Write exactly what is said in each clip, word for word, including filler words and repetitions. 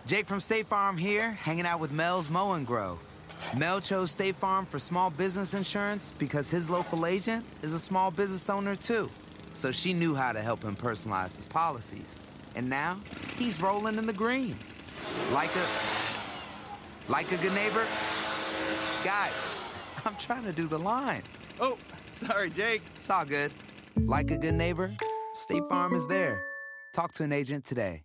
Jake from State Farm here, hanging out with Mel's Mow and Grow. Mel chose State Farm for small business insurance because his local agent is a small business owner too. So she knew how to help him personalize his policies. And now, he's rolling in the green. Like a... Like a good neighbor? Guys, I'm trying to do the line. Oh, sorry, Jake. It's all good. Like a good neighbor, State Farm is there. Talk to an agent today.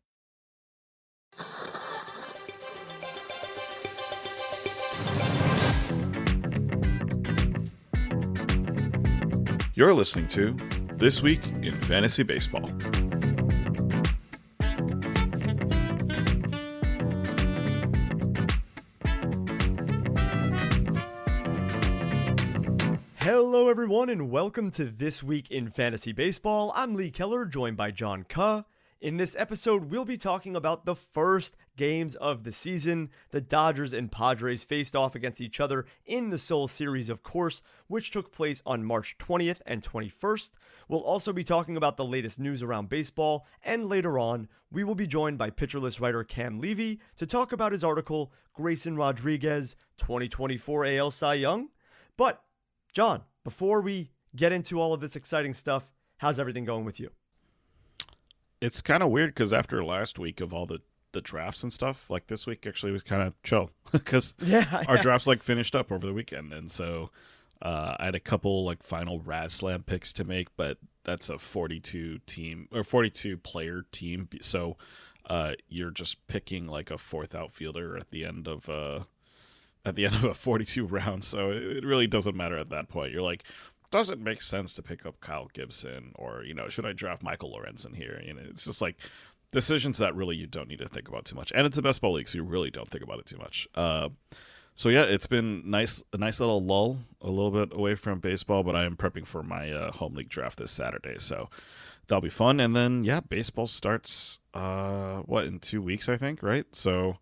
You're listening to This Week in Fantasy Baseball. Hello everyone and welcome to This Week in Fantasy Baseball. I'm Lee Keller, joined by John Kuh. In this episode, we'll be talking about the first games of the season. The Dodgers and Padres faced off against each other in the Seoul Series, of course, which took place on March twentieth and twenty-first. We'll also be talking about the latest news around baseball, and later on, we will be joined by Pitcherless writer Cam Levy to talk about his article, Grayson Rodriguez, twenty twenty-four A L Cy Young. But, John, before we get into all of this exciting stuff, how's everything going with you? It's kind of weird because after last week of all the, the drafts and stuff, like this week actually was kind of chill because yeah, our yeah. drafts like finished up over the weekend. And so uh, I had a couple like final Raz Slam picks to make, but that's a forty-two team or forty-two player team. So uh, you're just picking like a fourth outfielder at the end of uh, at the end of a forty-two rounds. So it really doesn't matter at that point. You're like, does it make sense to pick up Kyle Gibson, or, you know, should I draft Michael Lorenzen here? You know, it's just like decisions that really you don't need to think about too much. And it's a best ball league, so you really don't think about it too much. Uh, so yeah, it's been nice, a nice little lull, a little bit away from baseball, but I am prepping for my uh, home league draft this Saturday, so that'll be fun. And then yeah, baseball starts uh, what in two weeks, I think, right? So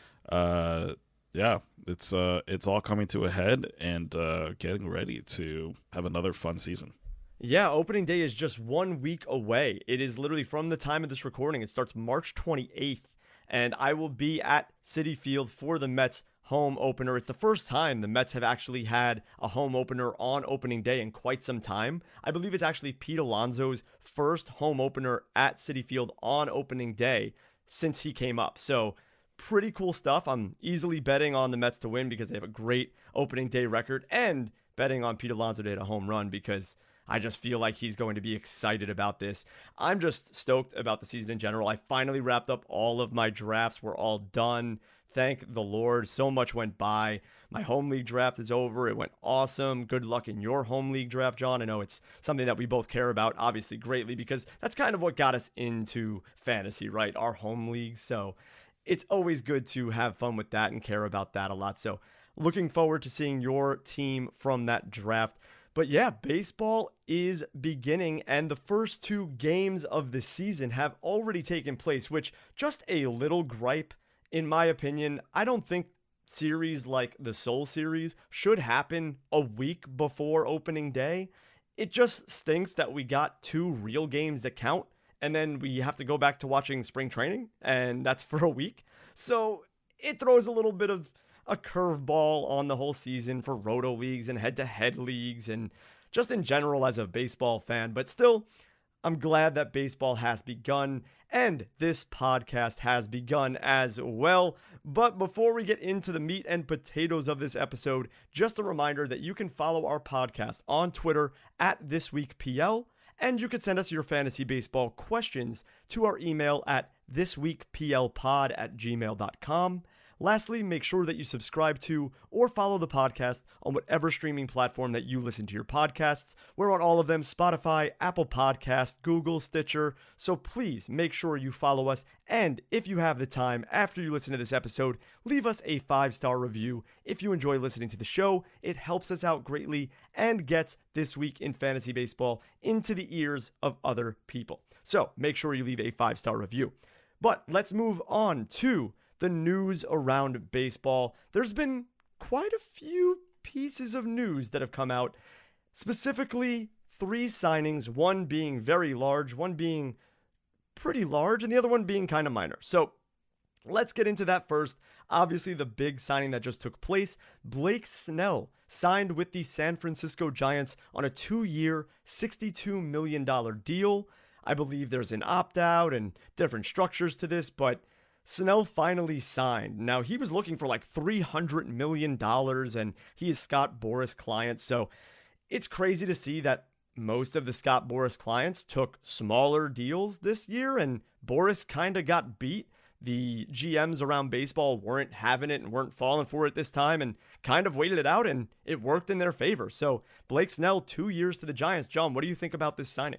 uh, yeah, it's uh, it's all coming to a head and uh, getting ready to have another fun season. Yeah, opening day is just one week away. It is literally from the time of this recording. It starts March twenty-eighth, and I will be at Citi Field for the Mets home opener. It's the first time the Mets have actually had a home opener on opening day in quite some time. I believe it's actually Pete Alonso's first home opener at Citi Field on opening day since he came up. So pretty cool stuff. I'm easily betting on the Mets to win because they have a great opening day record, and betting on Pete Alonso to hit a home run because I just feel like he's going to be excited about this. I'm just stoked about the season in general. I finally wrapped up all of my drafts. We're all done. Thank the Lord. So much went by. My home league draft is over. It went awesome. Good luck in your home league draft, John. I know it's something that we both care about, obviously, greatly, because that's kind of what got us into fantasy, right? Our home league. So it's always good to have fun with that and care about that a lot. So looking forward to seeing your team from that draft. But yeah, baseball is beginning, and the first two games of the season have already taken place, which, just a little gripe, in my opinion, I don't think series like the Seoul Series should happen a week before opening day. It just stinks that we got two real games that count, and then we have to go back to watching spring training, and that's for a week. So it throws a little bit of a curveball on the whole season for roto leagues and head-to-head leagues and just in general as a baseball fan. But still, I'm glad that baseball has begun, and this podcast has begun as well. But before we get into the meat and potatoes of this episode, just a reminder that you can follow our podcast on Twitter at ThisWeekPL, and you can send us your fantasy baseball questions to our email at thisweekplpod at gmail dot com. Lastly, make sure that you subscribe to or follow the podcast on whatever streaming platform that you listen to your podcasts. We're on all of them: Spotify, Apple Podcasts, Google, Stitcher. So please make sure you follow us. And if you have the time after you listen to this episode, leave us a five-star review. If you enjoy listening to the show, it helps us out greatly and gets This Week in Fantasy Baseball into the ears of other people. So make sure you leave a five-star review. But let's move on to the news around baseball. There's been quite a few pieces of news that have come out, specifically three signings, one being very large, one being pretty large, and the other one being kind of minor. So Let's get into that first. Obviously, the big signing that just took place, Blake Snell signed with the San Francisco Giants on a two-year, sixty-two million dollars deal. I believe there's an opt-out and different structures to this, but Snell finally signed. Now, he was looking for like three hundred million dollars, and he is Scott Boras' client, so it's crazy to see that most of the Scott Boras clients took smaller deals this year, and Boras kind of got beat. The G Ms around baseball weren't having it and weren't falling for it this time and kind of waited it out, and it worked in their favor. So Blake Snell, two years to the Giants. John, what do you think about this signing?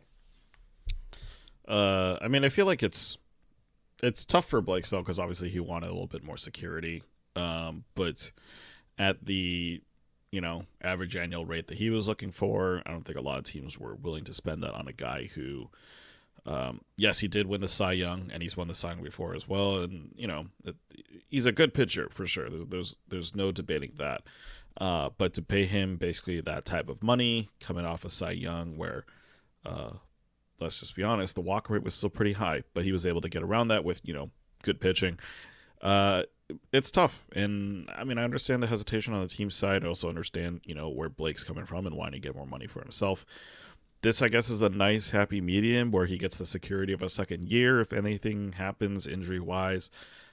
Uh, I mean, I feel like it's it's tough for Blake Snell because obviously he wanted a little bit more security. Um, but at the you know average annual rate that he was looking for, I don't think a lot of teams were willing to spend that on a guy who. Um, yes, he did win the Cy Young, and he's won the Cy Young before as well. And you know, it, he's a good pitcher for sure. There's there's, there's no debating that. Uh, but to pay him basically that type of money coming off a Cy Young, where uh, let's just be honest, the walk rate was still pretty high, but he was able to get around that with you know good pitching. Uh, it's tough, and I mean I understand the hesitation on the team side. I also understand you know where Blake's coming from and wanting to get more money for himself. This, I guess, is a nice, happy medium where he gets the security of a second year if anything happens injury-wise.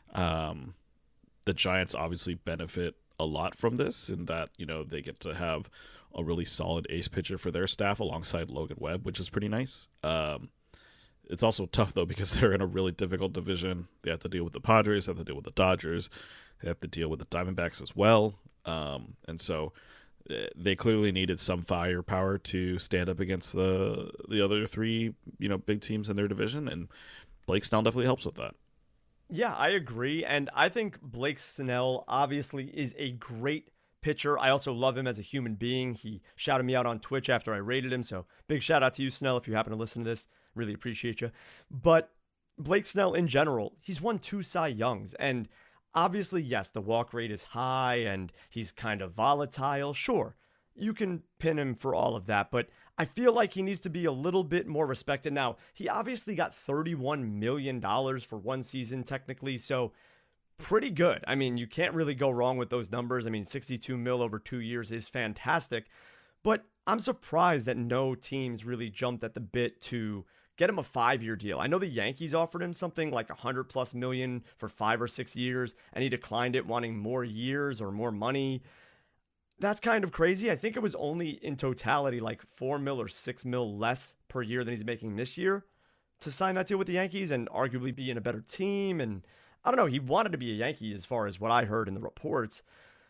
Um, the Giants obviously benefit a lot from this in that, you know, they get to have a really solid ace pitcher for their staff alongside Logan Webb, which is pretty nice. Um, it's also tough, though, because they're in a really difficult division. They have to deal with the Padres, they have to deal with the Dodgers, they have to deal with the Diamondbacks as well. Um, and so... they clearly needed some firepower to stand up against the the other three, you know, big teams in their division, and Blake Snell definitely helps with that. Yeah, I agree, and I think Blake Snell obviously is a great pitcher. I also love him as a human being. He shouted me out on Twitch after I rated him, so big shout out to you, Snell, if you happen to listen to this. Really appreciate you. But Blake Snell in general, he's won two Cy Youngs, and obviously, yes, the walk rate is high and he's kind of volatile. Sure, you can pin him for all of that, but I feel like he needs to be a little bit more respected. Now, he obviously got thirty-one million dollars for one season technically, so pretty good. I mean, you can't really go wrong with those numbers. I mean, sixty-two mil over two years is fantastic, but I'm surprised that no teams really jumped at the bit to get him a five-year deal. I know the Yankees offered him something like one hundred plus million for five or six years, and he declined it, wanting more years or more money. That's kind of crazy. I think it was only in totality like four mil or six mil less per year than he's making this year to sign that deal with the Yankees and arguably be in a better team. And I don't know, he wanted to be a Yankee as far as what I heard in the reports.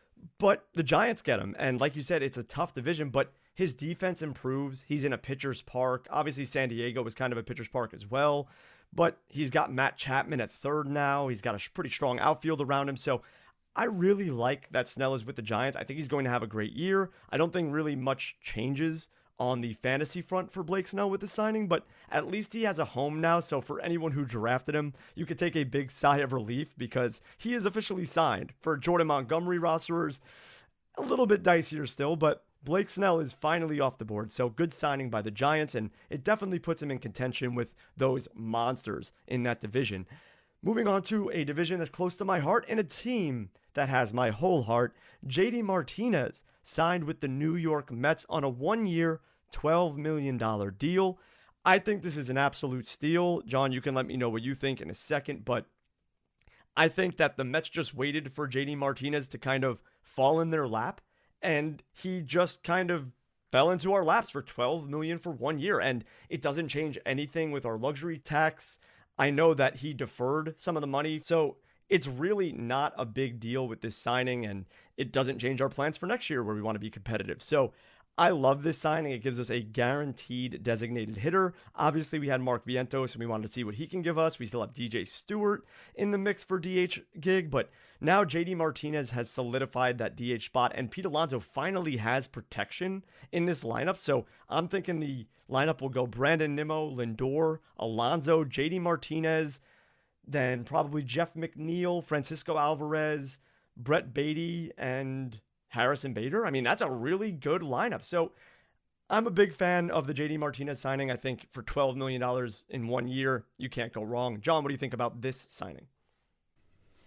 But the Giants get him. And like you said, it's a tough division, but his defense improves. He's in a pitcher's park. Obviously, San Diego was kind of a pitcher's park as well. But he's got Matt Chapman at third now. He's got a pretty strong outfield around him. So I really like that Snell is with the Giants. I think he's going to have a great year. I don't think really much changes on the fantasy front for Blake Snell with the signing, but at least he has a home now. So for anyone who drafted him, you could take a big sigh of relief because he is officially signed. For Jordan Montgomery rosterers, a little bit dicier still, but Blake Snell is finally off the board. So good signing by the Giants, and it definitely puts him in contention with those monsters in that division. Moving on to a division that's close to my heart and a team that has my whole heart. J D Martinez signed with the New York Mets on a one-year, twelve million dollars deal. I think this is an absolute steal. John, you can let me know what you think in a second, but I think that the Mets just waited for J D Martinez to kind of fall in their lap, and he just kind of fell into our laps for twelve million dollars for one year, and it doesn't change anything with our luxury tax. I know that he deferred some of the money, so it's really not a big deal with this signing, and it doesn't change our plans for next year where we want to be competitive. So I love this signing. It gives us a guaranteed designated hitter. Obviously, we had Mark Vientos, and we wanted to see what he can give us. We still have D J Stewart in the mix for D H gig, but now J D Martinez has solidified that D H spot, and Pete Alonso finally has protection in this lineup. So I'm thinking the lineup will go Brandon Nimmo, Lindor, Alonso, J D Martinez, then probably Jeff McNeil, Francisco Alvarez, Brett Beatty, and Harrison Bader. I mean, that's a really good lineup. So I'm a big fan of the J D Martinez signing. I think for twelve million dollars in one year, you can't go wrong. John, what do you think about this signing?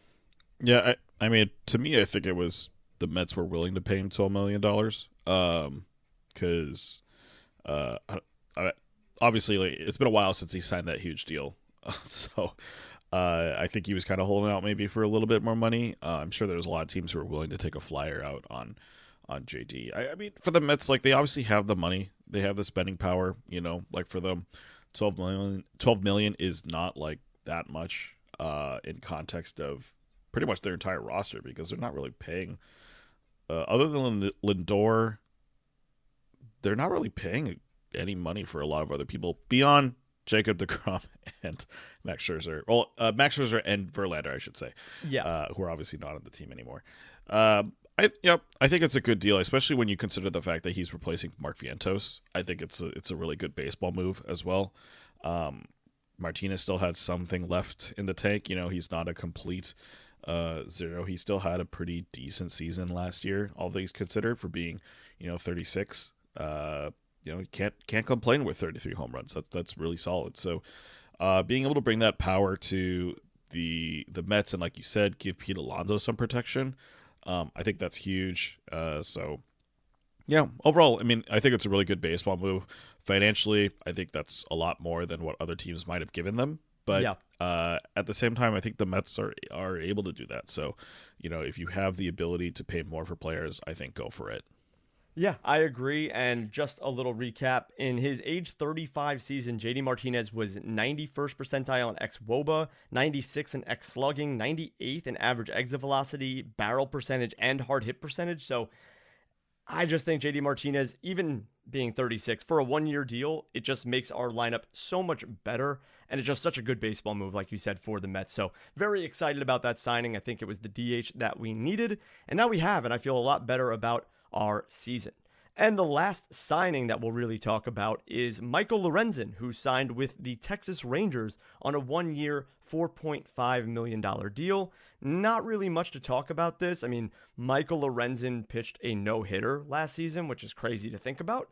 Yeah, I, I mean, to me, I think it was the Mets were willing to pay him twelve million dollars. Um, because uh, I, I, obviously, like, it's been a while since he signed that huge deal, so uh, I think he was kind of holding out maybe for a little bit more money. Uh, I'm sure there's a lot of teams who are willing to take a flyer out on on J D. I, I mean, for the Mets, like, they obviously have the money, they have the spending power. You know, like for them, twelve million, twelve million is not like that much uh, in context of pretty much their entire roster, because they're not really paying uh, other than Lindor. They're not really paying any money for a lot of other people beyond Jacob deGrom and Max Scherzer. Well, uh, Max Scherzer and Verlander, I should say. Yeah, uh, who are obviously not on the team anymore. Uh, I yep, I think it's a good deal, especially when you consider the fact that he's replacing Mark Vientos. I think it's a, it's a really good baseball move as well. Um, Martinez still had something left in the tank. You know, he's not a complete uh, zero. He still had a pretty decent season last year, all things considered, for being, you know, thirty-six. Uh, you know, you can't can't complain with thirty-three home runs. That's that's really solid. So, uh, being able to bring that power to the the Mets and, like you said, give Pete Alonso some protection, um, I think that's huge. Uh, so, yeah, overall, I mean, I think it's a really good baseball move. Financially, I think that's a lot more than what other teams might have given them. But yeah. uh, at the same time, I think the Mets are are able to do that. So, you know, if you have the ability to pay more for players, I think go for it. Yeah, I agree. And just a little recap. In his age thirty-five season, J D Martinez was ninety-first percentile in xwOBA, ninety-sixth in xslugging, ninety-eighth in average exit velocity, barrel percentage, and hard hit percentage. So I just think J D Martinez, even being thirty-six, for a one-year deal, it just makes our lineup so much better. And it's just such a good baseball move, like you said, for the Mets. So very excited about that signing. I think it was the D H that we needed. And now we have, and I feel a lot better about our season. And the last signing that we'll really talk about is Michael Lorenzen, who signed with the Texas Rangers on a one-year, four point five million dollars deal. Not really much to talk about this. I mean, Michael Lorenzen pitched a no-hitter last season, which is crazy to think about.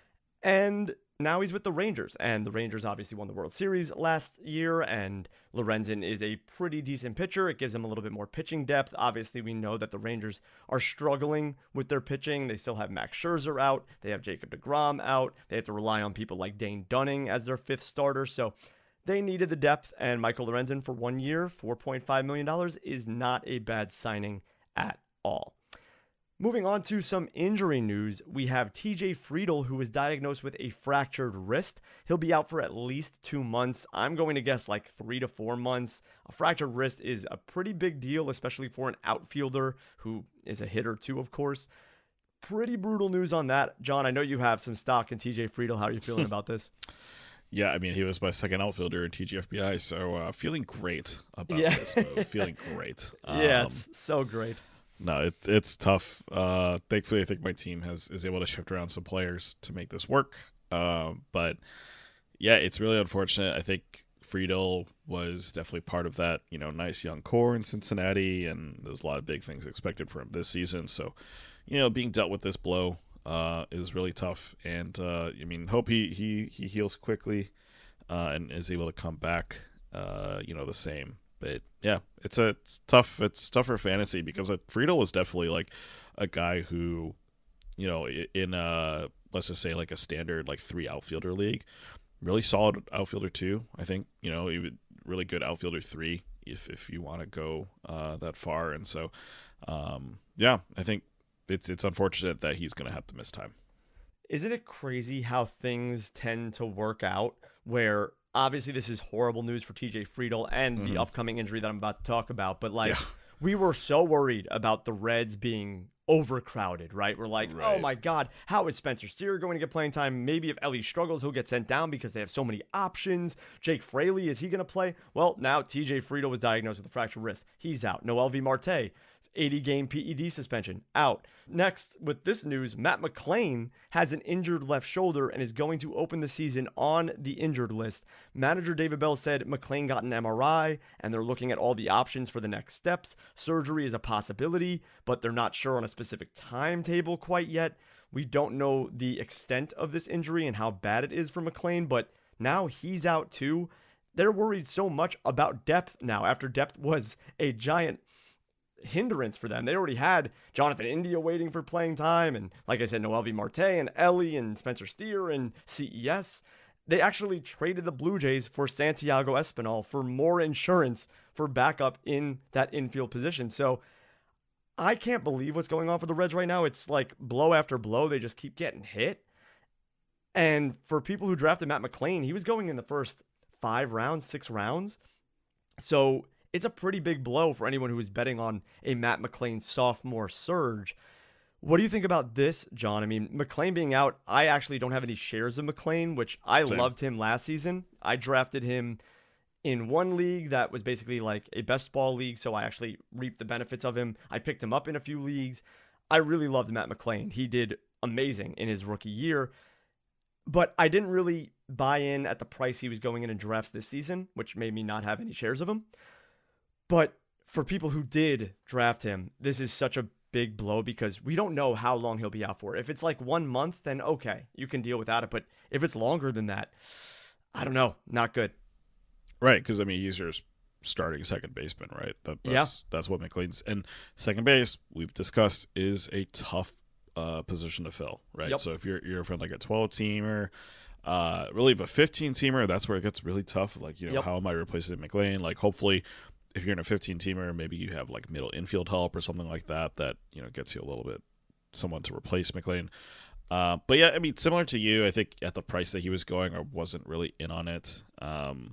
And now he's with the Rangers, and the Rangers obviously won the World Series last year, and Lorenzen is a pretty decent pitcher. It gives him a little bit more pitching depth. Obviously, we know that the Rangers are struggling with their pitching. They still have Max Scherzer out. They have Jacob deGrom out. They have to rely on people like Dane Dunning as their fifth starter, so they needed the depth, and Michael Lorenzen for one year, four point five million dollars, is not a bad signing at all. Moving on to some injury news, we have T J Friedl, who was diagnosed with a fractured wrist. He'll be out for at least two months. I'm going to guess like three to four months. A fractured wrist is a pretty big deal, especially for an outfielder who is a hitter too, of course. Pretty brutal news on that. John, I know you have some stock in T J Friedl. How are you feeling about this? Yeah, I mean, he was my second outfielder in T G F B I, so uh, feeling great about yeah. this move. Feeling great. Um, yeah, it's so great. No, it, it's tough. Uh, thankfully, I think my team has is able to shift around some players to make this work. Um, but yeah, it's really unfortunate. I think Friedl was definitely part of that, you know, nice young core in Cincinnati, and there's a lot of big things expected from him this season. So, you know, being dealt with this blow uh, is really tough. And uh, I mean, hope he he he heals quickly uh, and is able to come back, uh, you know, the same. But yeah, it's a it's tough. It's tough for fantasy because Friedl was definitely like a guy who, you know, in a, let's just say like a standard like three outfielder league, really solid outfielder too. I think, you know, he would really good outfielder three if if you want to go uh, that far. And so, um, yeah, I think it's it's unfortunate that he's going to have to miss time. Isn't it crazy how things tend to work out where obviously this is horrible news for T J Friedl and mm-hmm. the upcoming injury that I'm about to talk about, but like yeah. we were so worried about the Reds being overcrowded, right? We're like, right. oh my God, how is Spencer Steer going to get playing time? Maybe if Ellie struggles, he'll get sent down because they have so many options. Jake Fraley, is he going to play? Well, now T J Friedl was diagnosed with a fractured wrist. He's out. Noel V. Marte, eighty game P E D suspension, out. Next, with this news, Matt McLain has an injured left shoulder and is going to open the season on the injured list. Manager David Bell said McLain got an M R I and they're looking at all the options for the next steps. Surgery is a possibility, but they're not sure on a specific timetable quite yet. We don't know the extent of this injury and how bad it is for McLain, but now he's out too. They're worried so much about depth now after depth was a giant hindrance for them. They already had Jonathan India waiting for playing time, and like I said, Noelvi Marte and Ellie and Spencer Steer and C E S. They actually traded the Blue Jays for Santiago Espinal for more insurance for backup in that infield position. So I can't believe what's going on for the Reds right now. It's like blow after blow. They just keep getting hit. And for people who drafted Matt McLain, he was going in the first five rounds, six rounds. So it's a pretty big blow for anyone who was betting on a Matt McLain sophomore surge. What do you think about this, John? I mean, McLain being out, I actually don't have any shares of McLain, which I Same. loved him last season. I drafted him in one league that was basically like a best ball league, so I actually reaped the benefits of him. I picked him up in a few leagues. I really loved Matt McLain. He did amazing in his rookie year, but I didn't really buy in at the price he was going in in drafts this season, which made me not have any shares of him. But for people who did draft him, this is such a big blow because we don't know how long he'll be out for. If it's like one month, then okay, you can deal without it. But if it's longer than that, I don't know, not good. Right, because I mean, he's your starting second baseman, right? That, that's yeah. that's what McLean's and second base we've discussed is a tough uh, position to fill, right? Yep. So if you're you're from like a twelve teamer, uh, really if a fifteen teamer, that's where it gets really tough. Like you know, yep. how am I replacing McLean? Like hopefully, if you're in a fifteen teamer, maybe you have like middle infield help or something like that that you know gets you a little bit someone to replace McLean. Uh, but yeah, I mean, similar to you, I think at the price that he was going, I wasn't really in on it. Um,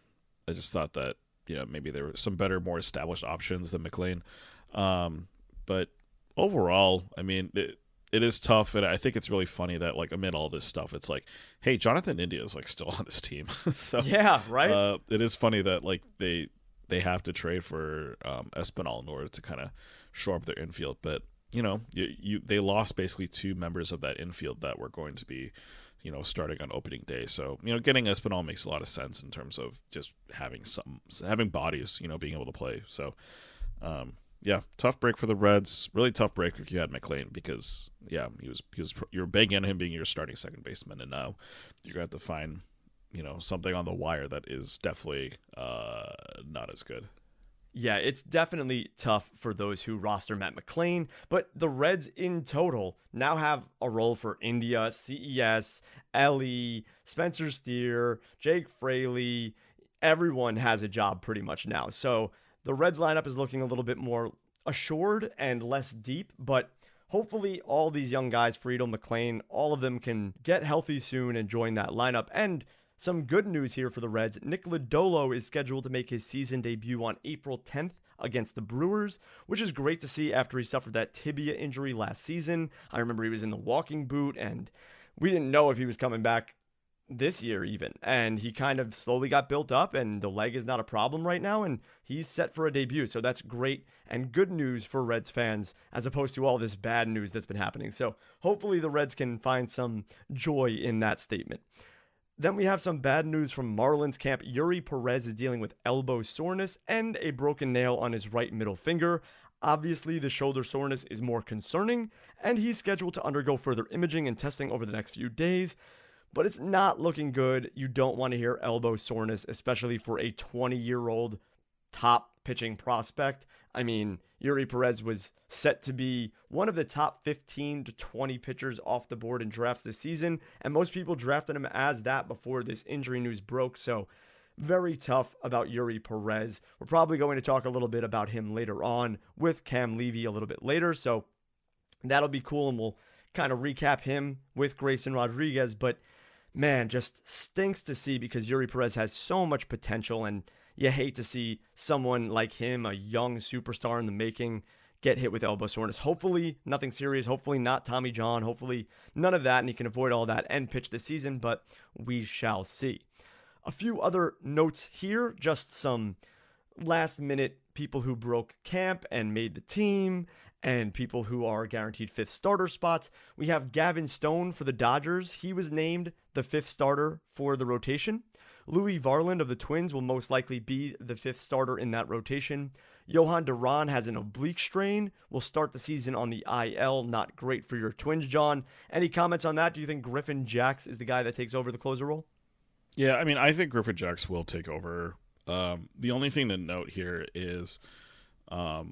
I just thought that, you know, maybe there were some better, more established options than McLean. Um, but overall, I mean, it, it is tough. And I think it's really funny that, like, amid all this stuff, it's like, hey, Jonathan India is, like, still on this team. so yeah, right. Uh, it is funny that, like, they they have to trade for um, Espinal in order to kind of shore up their infield. But, you know, you, you they lost basically two members of that infield that were going to be, you know, starting on opening day. So, you know, getting Espinal makes a lot of sense in terms of just having some, having bodies, you know, being able to play. So, um, yeah, tough break for the Reds. Really tough break if you had McLean because, yeah, he was, he was, you were banking on him being your starting second baseman. And now you're going to have to find, you know, something on the wire that is definitely uh, not as good. Yeah, it's definitely tough for those who roster Matt McLain, but the Reds in total now have a role for India, C E S, Ellie, Spencer Steer, Jake Fraley. Everyone has a job pretty much now. So the Reds lineup is looking a little bit more assured and less deep, but hopefully all these young guys, Friedel, McLain, all of them can get healthy soon and join that lineup. And some good news here for the Reds. Nick Lodolo is scheduled to make his season debut on April tenth against the Brewers, which is great to see after he suffered that tibia injury last season. I remember he was in the walking boot, and we didn't know if he was coming back this year even. And he kind of slowly got built up, and the leg is not a problem right now, and he's set for a debut. So that's great and good news for Reds fans as opposed to all this bad news that's been happening. So hopefully the Reds can find some joy in that statement. Then we have some bad news from Marlins camp. Yuri Perez is dealing with elbow soreness and a broken nail on his right middle finger. Obviously, the shoulder soreness is more concerning, and he's scheduled to undergo further imaging and testing over the next few days. But it's not looking good. You don't want to hear elbow soreness, especially for a twenty-year-old top pitching prospect. I mean, Yuri Perez was set to be one of the top fifteen to twenty pitchers off the board in drafts this season, and most people drafted him as that before this injury news broke, so very tough about Yuri Perez. We're probably going to talk a little bit about him later on with Cam Levy a little bit later, so that'll be cool, and we'll kind of recap him with Grayson Rodriguez, but man, just stinks to see because Yuri Perez has so much potential, and you hate to see someone like him, a young superstar in the making, get hit with elbow soreness. Hopefully nothing serious. Hopefully not Tommy John. Hopefully none of that, and he can avoid all that and pitch this season, but we shall see. A few other notes here, just some last-minute people who broke camp and made the team, and people who are guaranteed fifth starter spots. We have Gavin Stone for the Dodgers. He was named the fifth starter for the rotation. Louis Varland of the Twins will most likely be the fifth starter in that rotation. Johan Duran has an oblique strain, will start the season on the I L. Not great for your Twins, John. Any comments on that? Do you think Griffin Jax is the guy that takes over the closer role? Yeah, I mean, I think Griffin Jax will take over. Um, the only thing to note here is um,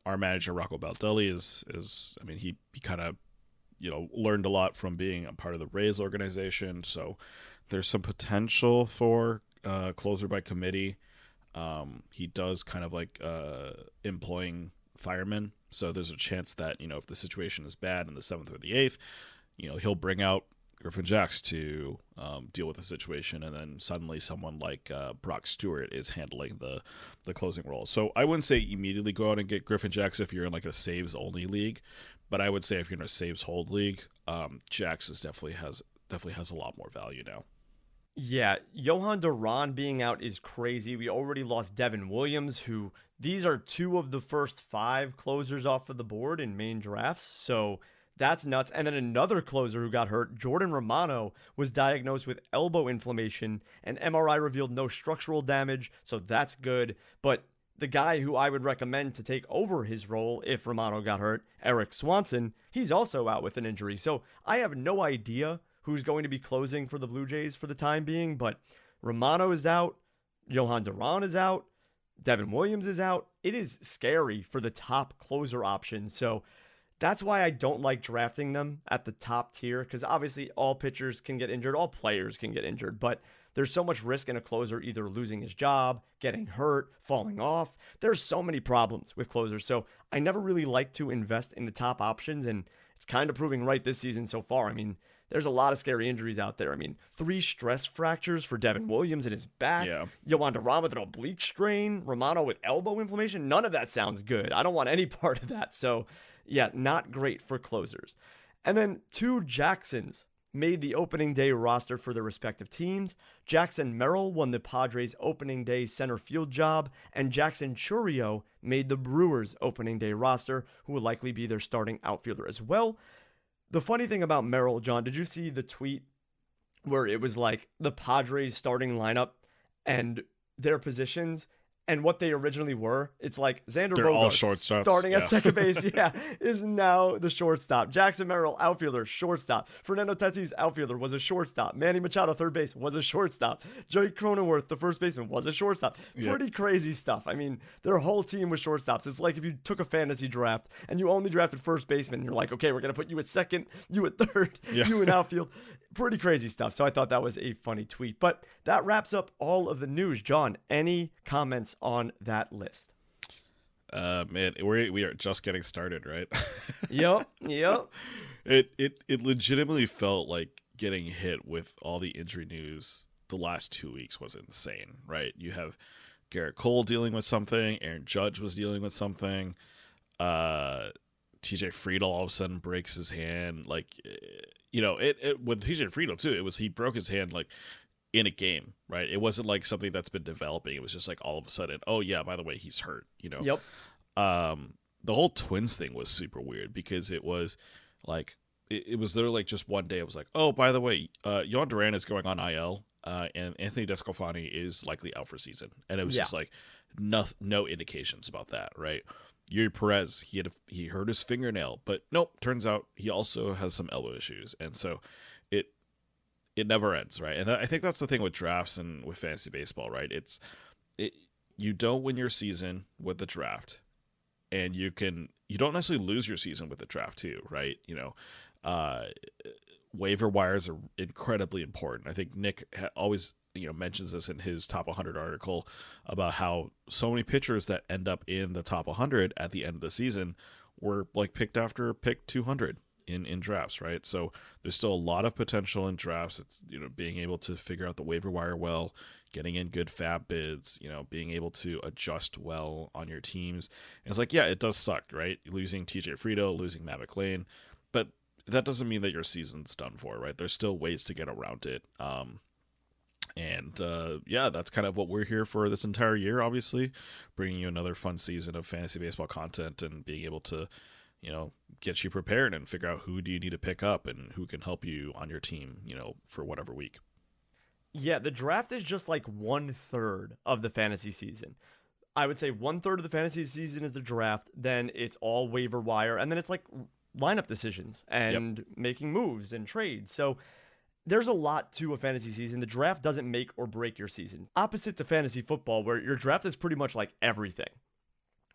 our manager Rocco Baldelli is is I mean he he kind of you know learned a lot from being a part of the Rays organization, so there's some potential for uh, closer by committee. Um, he does kind of like uh, employing firemen, so there's a chance that you know if the situation is bad in the seventh or the eighth, you know he'll bring out Griffin Jax to um, deal with the situation, and then suddenly someone like uh, Brock Stewart is handling the the closing role. So I wouldn't say immediately go out and get Griffin Jax if you're in like a saves only league, but I would say if you're in a saves hold league, um, Jax is definitely has definitely has a lot more value now. Yeah, Johan Duran being out is crazy. We already lost Devin Williams, who these are two of the first five closers off of the board in main drafts. So that's nuts. And then another closer who got hurt, Jordan Romano, was diagnosed with elbow inflammation, and M R I revealed no structural damage, so that's good. But the guy who I would recommend to take over his role if Romano got hurt, Eric Swanson, he's also out with an injury. So I have no idea who's going to be closing for the Blue Jays for the time being, but Romano is out, Johan Duran is out, Devin Williams is out. It is scary for the top closer options. So that's why I don't like drafting them at the top tier, because obviously all pitchers can get injured, all players can get injured, but there's so much risk in a closer either losing his job, getting hurt, falling off. There's so many problems with closers. So I never really like to invest in the top options, and it's kind of proving right this season so far. I mean, there's a lot of scary injuries out there. I mean, three stress fractures for Devin Williams in his back. Yeah. Yohan Duran with an oblique strain. Romano with elbow inflammation. None of that sounds good. I don't want any part of that. So, yeah, not great for closers. And then two Jacksons made the opening day roster for their respective teams. Jackson Merrill won the Padres opening day center field job, and Jackson Chourio made the Brewers opening day roster, who will likely be their starting outfielder as well. The funny thing about Merrill, John, did you see the tweet where it was like the Padres starting lineup and their positions and what they originally were? It's like Xander They're all Bogaerts shortstops, starting yeah. at second base, yeah, is now the shortstop. Jackson Merrill, outfielder, shortstop. Fernando Tatis, outfielder, was a shortstop. Manny Machado, third base, was a shortstop. Joey Cronenworth, the first baseman, was a shortstop. Yep. Pretty crazy stuff. I mean, their whole team was shortstops. It's like if you took a fantasy draft and you only drafted first baseman, you're like, okay, we're going to put you at second, you at third, Yeah. you in outfield. Pretty crazy stuff. So I thought that was a funny tweet. But that wraps up all of the news. John, any comments on that list? Uh, man, we we are just getting started, right? Yep, yep. It it it legitimately felt like getting hit with all the injury news the last two weeks was insane, right? You have Garrett Cole dealing with something, Aaron Judge was dealing with something, uh, T J Friedel all of a sudden breaks his hand, like, you know, it, it with T J Friedel too. It was he broke his hand like in a game, right? It wasn't like something that's been developing. It was just like all of a sudden, oh yeah, by the way, he's hurt, you know? Yep. Um, the whole Twins thing was super weird because it was like, it, it was literally like just one day it was like, oh, by the way, uh, Yohan Duran is going on I L, uh, and Anthony Descalfani is likely out for season. And it was Yeah. just like no, no indications about that, right? Yuri Perez, he had a, he hurt his fingernail, but nope, turns out he also has some elbow issues. And so it, it never ends, right? And I think that's the thing with drafts and with fantasy baseball, right? It's it, you don't win your season with the draft, and you can you don't necessarily lose your season with the draft too, right? You know, uh, waiver wires are incredibly important. I think Nick ha- always you know mentions this in his top one hundred article about how so many pitchers that end up in the top one hundred at the end of the season were like picked after pick two hundred. In, in drafts, right? So there's still a lot of potential in drafts. It's, you know, being able to figure out the waiver wire well, getting in good fab bids, you know, being able to adjust well on your teams. And it's like, yeah, it does suck, right? Losing T J Friedel, losing Matt McLean, but that doesn't mean that your season's done for, right? There's still ways to get around it. Um, and uh, yeah, that's kind of what we're here for this entire year, obviously, bringing you another fun season of fantasy baseball content and being able to, you know, get you prepared and figure out who do you need to pick up and who can help you on your team, you know, for whatever week. Yeah, the draft is just like one third of the fantasy season. I would say one third of the fantasy season is the draft, then it's all waiver wire, and then it's like lineup decisions and yep. making moves and trades. So there's a lot to a fantasy season. The draft doesn't make or break your season. Opposite to fantasy football, where your draft is pretty much like everything.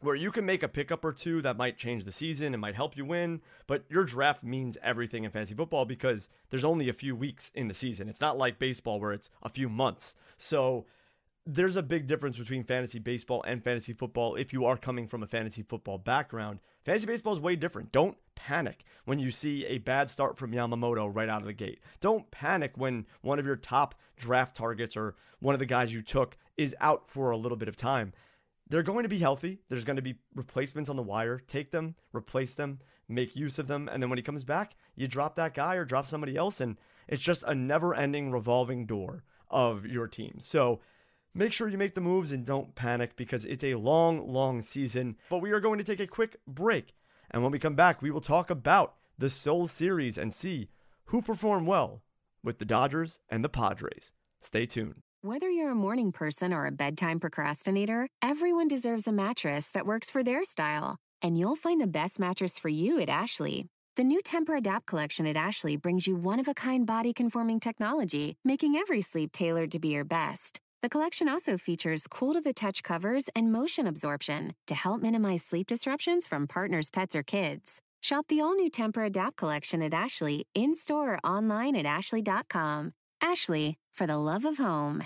where you can make a pickup or two that might change the season and might help you win, but your draft means everything in fantasy football because there's only a few weeks in the season. It's not like baseball where it's a few months. So there's a big difference between fantasy baseball and fantasy football if you are coming from a fantasy football background. Fantasy baseball is way different. Don't panic when you see a bad start from Yamamoto right out of the gate. Don't panic when one of your top draft targets or one of the guys you took is out for a little bit of time. They're going to be healthy. There's going to be replacements on the wire. Take them, replace them, make use of them. And then when he comes back, you drop that guy or drop somebody else. And it's just a never-ending revolving door of your team. So make sure you make the moves and don't panic because it's a long, long season. But we are going to take a quick break. And when we come back, we will talk about the Soul Series and see who performed well with the Dodgers and the Padres. Stay tuned. Whether you're a morning person or a bedtime procrastinator, everyone deserves a mattress that works for their style. And you'll find the best mattress for you at Ashley. The new Temper-Adapt collection at Ashley brings you one-of-a-kind body-conforming technology, making every sleep tailored to be your best. The collection also features cool-to-the-touch covers and motion absorption to help minimize sleep disruptions from partners, pets, or kids. Shop the all-new Temper-Adapt collection at Ashley, in-store or online at ashley dot com. Ashley, for the love of home.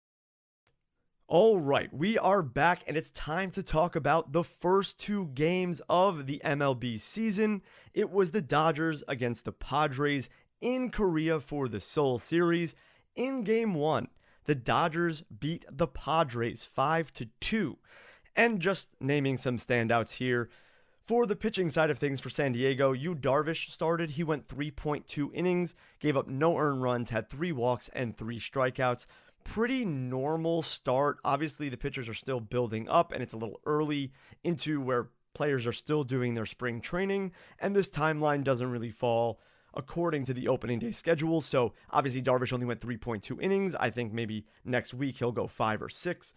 All right, we are back, and it's time to talk about the first two games of the M L B season. It was the Dodgers against the Padres in Korea for the Seoul Series. In game one, the Dodgers beat the Padres five to two. And just naming some standouts here, for the pitching side of things for San Diego, Yu Darvish started. He went three point two innings, gave up no earned runs, had three walks and three strikeouts. Pretty normal start. Obviously, the pitchers are still building up, and it's a little early into where players are still doing their spring training, and this timeline doesn't really fall according to the opening day schedule. So obviously, Darvish only went three point two innings. I think maybe next week he'll go five or six.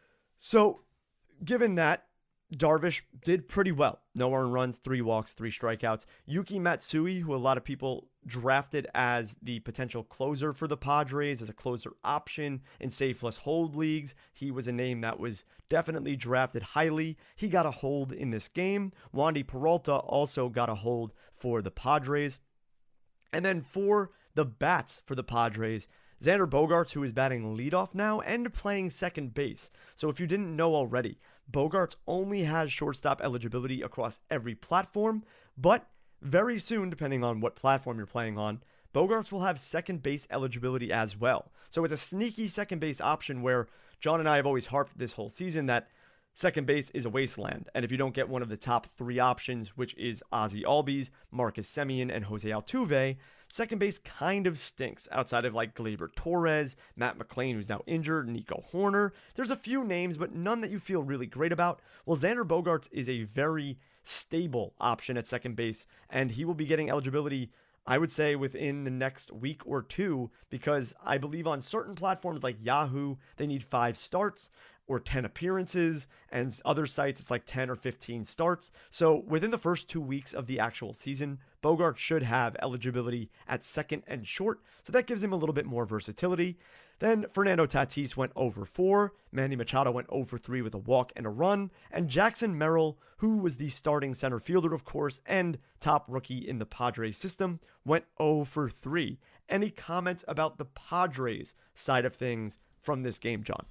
So given that, Darvish did pretty well. No earned runs, three walks, three strikeouts. Yuki Matsui, who a lot of people drafted as the potential closer for the Padres, as a closer option in save plus hold leagues. He was a name that was definitely drafted highly. He got a hold in this game. Wandy Peralta also got a hold for the Padres. And then for the bats for the Padres, Xander Bogaerts, who is batting leadoff now and playing second base. So if you didn't know already, Bogaerts only has shortstop eligibility across every platform, but very soon, depending on what platform you're playing on, Bogaerts will have second base eligibility as well. So it's a sneaky second base option where John and I have always harped this whole season that second base is a wasteland. And if you don't get one of the top three options, which is Ozzie Albies, Marcus Semien, and Jose Altuve, second base kind of stinks outside of like Gleyber Torres, Matt McClain, who's now injured, Nico Horner. There's a few names, but none that you feel really great about. Well, Xander Bogaerts is a very stable option at second base, and he will be getting eligibility, I would say, within the next week or two, because I believe on certain platforms like Yahoo, they need five starts or ten appearances, and other sites it's like ten or fifteen starts. So within the first two weeks of the actual season, Bogaerts should have eligibility at second and short, so that gives him a little bit more versatility. Then Fernando Tatis went oh for four, Manny Machado went oh for three with a walk and a run, and Jackson Merrill, who was the starting center fielder, of course, and top rookie in the Padres system, went oh for three. Any comments about the Padres side of things from this game, John?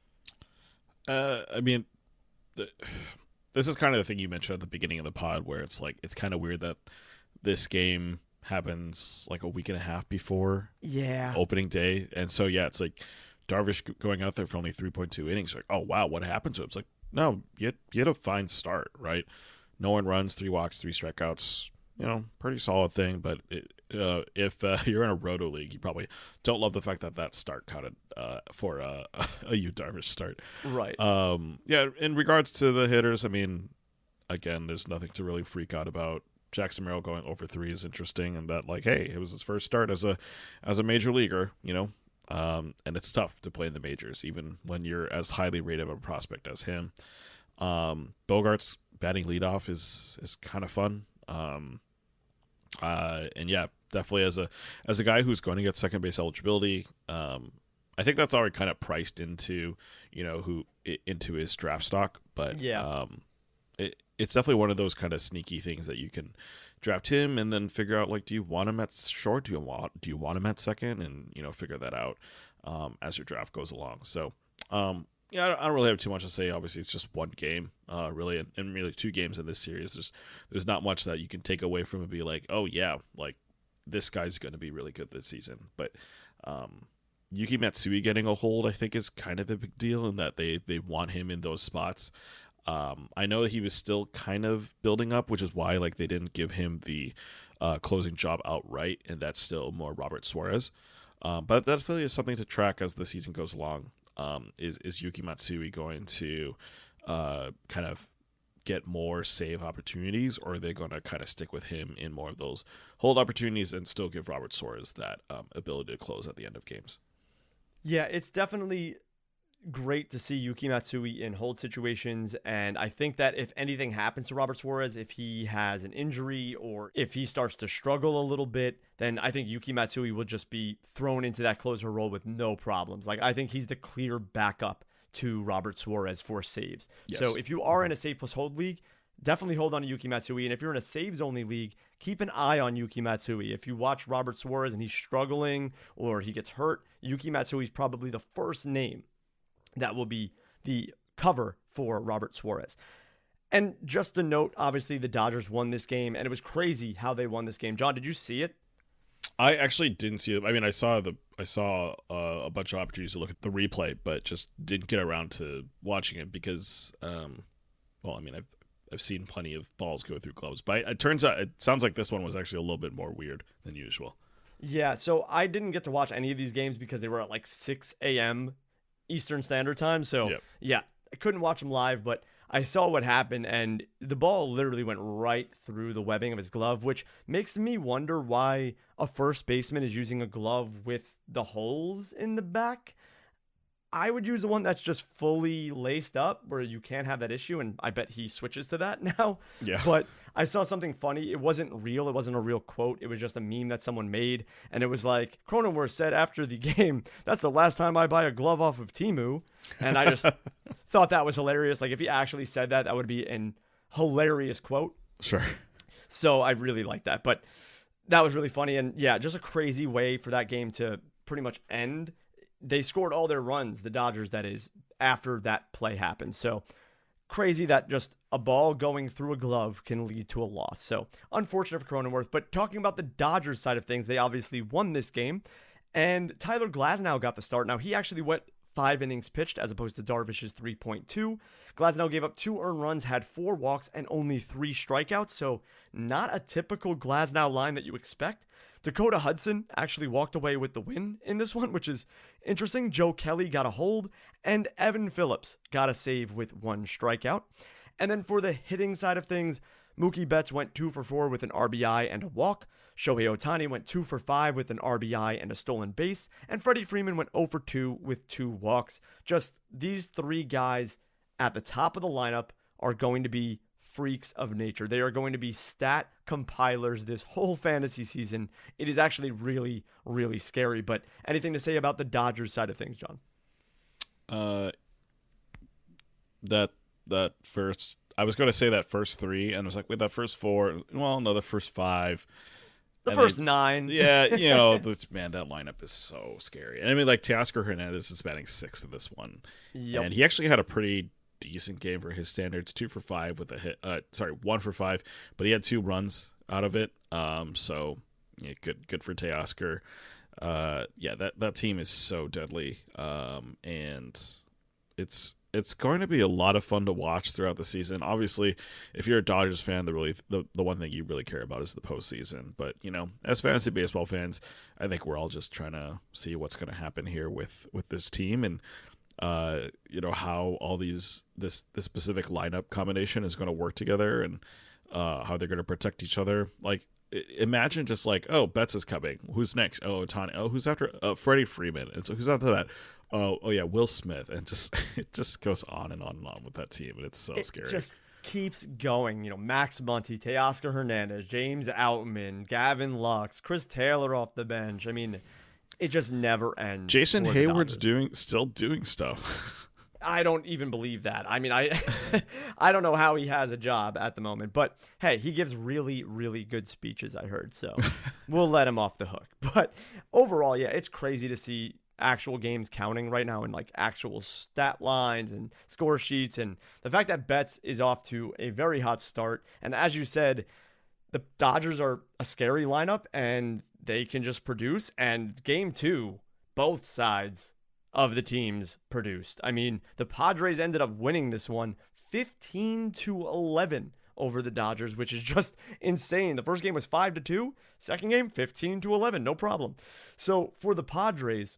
Uh, I mean, the, this is kind of the thing you mentioned at the beginning of the pod, where it's like it's kind of weird that this game happens like a week and a half before yeah opening day, and so yeah, it's like Darvish going out there for only three point two innings. Like, oh wow, what happened to him? It's like, no, you had, you had a fine start, right? No one runs, three walks, three strikeouts. You know, pretty solid thing. But it, uh, if uh, you're in a roto league, you probably don't love the fact that that start counted uh, for uh, a Yu Darvish start. Right. Um. Yeah. In regards to the hitters, I mean, again, there's nothing to really freak out about. Jackson Merrill going over three is interesting, and that like, hey, it was his first start as a as a major leaguer. You know, um, and it's tough to play in the majors, even when you're as highly rated of a prospect as him. Um, Bogaerts batting leadoff is is kind of fun. Um. Uh, and yeah, definitely as a as a guy who's going to get second base eligibility, um, I think that's already kind of priced into, you know, who into his draft stock. But yeah, um, it, it's definitely one of those kind of sneaky things that you can draft him and then figure out, like, do you want him at short? Do you want do you want him at second? And, you know, figure that out um, as your draft goes along. So, um, yeah, I don't, I don't really have too much to say. Obviously, it's just one game, uh, really, and, and really two games in this series. There's there's not much that you can take away from it and be like, oh, yeah, like, this guy's going to be really good this season. But um, Yuki Matsui getting a hold, I think, is kind of a big deal in that they, they want him in those spots. Um, I know that he was still kind of building up, which is why, like, they didn't give him the uh, closing job outright, and that's still more Robert Suarez. Um, but that definitely is something to track as the season goes along. Um, is, is Yuki Matsui going to uh, kind of get more save opportunities, or are they going to kind of stick with him in more of those hold opportunities and still give Robert Suarez that um, ability to close at the end of games? Yeah, it's definitely great to see Yuki Matsui in hold situations, and I think that if anything happens to Robert Suarez, if he has an injury or if he starts to struggle a little bit, then I think Yuki Matsui will just be thrown into that closer role with no problems. Like, I think he's the clear backup to Robert Suarez for saves. Yes. So if you are in a save plus hold league, definitely hold on to Yuki Matsui, and if you're in a saves only league, keep an eye on Yuki Matsui. If you watch Robert Suarez and he's struggling or he gets hurt, Yuki Matsui is probably the first name that will be the cover for Robert Suarez. And just a note, obviously the Dodgers won this game, and it was crazy how they won this game. John, did you see it? I actually didn't see it. I mean, I saw the I saw uh, a bunch of opportunities to look at the replay, but just didn't get around to watching it because, um, well, I mean, I've I've seen plenty of balls go through gloves, but it turns out it sounds like this one was actually a little bit more weird than usual. Yeah, so I didn't get to watch any of these games because they were at like six a.m. Eastern Standard Time. So, yep. yeah, I couldn't watch them live, but I saw what happened, and the ball literally went right through the webbing of his glove, which makes me wonder why a first baseman is using a glove with the holes in the back. I would use the one that's just fully laced up where you can't have that issue, and I bet he switches to that now. Yeah. But I saw something funny. It wasn't real. It wasn't a real quote. It was just a meme that someone made, and it was like, Cronenworth said after the game, that's the last time I buy a glove off of Temu. And I just thought that was hilarious. Like, if he actually said that, that would be an hilarious quote. Sure. So I really like that. But that was really funny, and yeah, just a crazy way for that game to pretty much end. They scored all their runs, the Dodgers, that is, after that play happened. So crazy that just a ball going through a glove can lead to a loss. So unfortunate for Cronenworth. But talking about the Dodgers side of things, they obviously won this game. And Tyler Glasnow got the start. Now, he actually went five innings pitched as opposed to Darvish's three point two. Glasnow gave up two earned runs, had four walks, and only three strikeouts. So not a typical Glasnow line that you expect. Dakota Hudson actually walked away with the win in this one, which is interesting. Joe Kelly got a hold, and Evan Phillips got a save with one strikeout. And then for the hitting side of things, Mookie Betts went two for four with an R B I and a walk. Shohei Ohtani went two for five with an R B I and a stolen base. And Freddie Freeman went zero for two with two walks. Just these three guys at the top of the lineup are going to be freaks of nature. They are going to be stat compilers this whole fantasy season. It is actually really, really scary. But anything to say about the Dodgers side of things, John? Uh, that that first, I was going to say that first three, and I was like, wait, that first four. Well, no, the first five. The and first then, nine. Yeah, you know, this, man, that lineup is so scary. And I mean, like, Teoscar Hernandez is batting sixth in this one. Yep. And he actually had a pretty decent game for his standards, two for five with a hit. Uh, sorry, one for five, but he had two runs out of it. Um, so yeah, good, good for Teoscar. Uh, yeah, that that team is so deadly. Um, and it's it's going to be a lot of fun to watch throughout the season. Obviously, if you're a Dodgers fan, the really the, the one thing you really care about is the postseason. But you know, as fantasy baseball fans, I think we're all just trying to see what's going to happen here with with this team and. Uh, you know, how all these this this specific lineup combination is going to work together and uh, how they're going to protect each other. Like, I- imagine just like, oh, Betts is coming. Who's next? Oh, Ohtani. Oh, who's after? Uh, Freddie Freeman. And so who's after that? Oh, oh yeah, Will Smith. And just it just goes on and on and on with that team, and it's so it scary. Just keeps going. You know, Max Muncy, Teoscar Hernandez, James Outman, Gavin Lux, Chris Taylor off the bench. I mean. It just never ends. Jason Hayward's doing still doing stuff. I don't even believe that. I mean, I I don't know how he has a job at the moment, but hey, he gives really, really good speeches, I heard, so we'll let him off the hook. But overall, yeah, it's crazy to see actual games counting right now and like actual stat lines and score sheets, and the fact that Betts is off to a very hot start. And as you said, the Dodgers are a scary lineup and they can just produce, and game two, both sides of the teams produced. I mean, the Padres ended up winning this one fifteen to eleven over the Dodgers, which is just insane. The first game was five to two, second game fifteen to eleven, no problem. So for the Padres,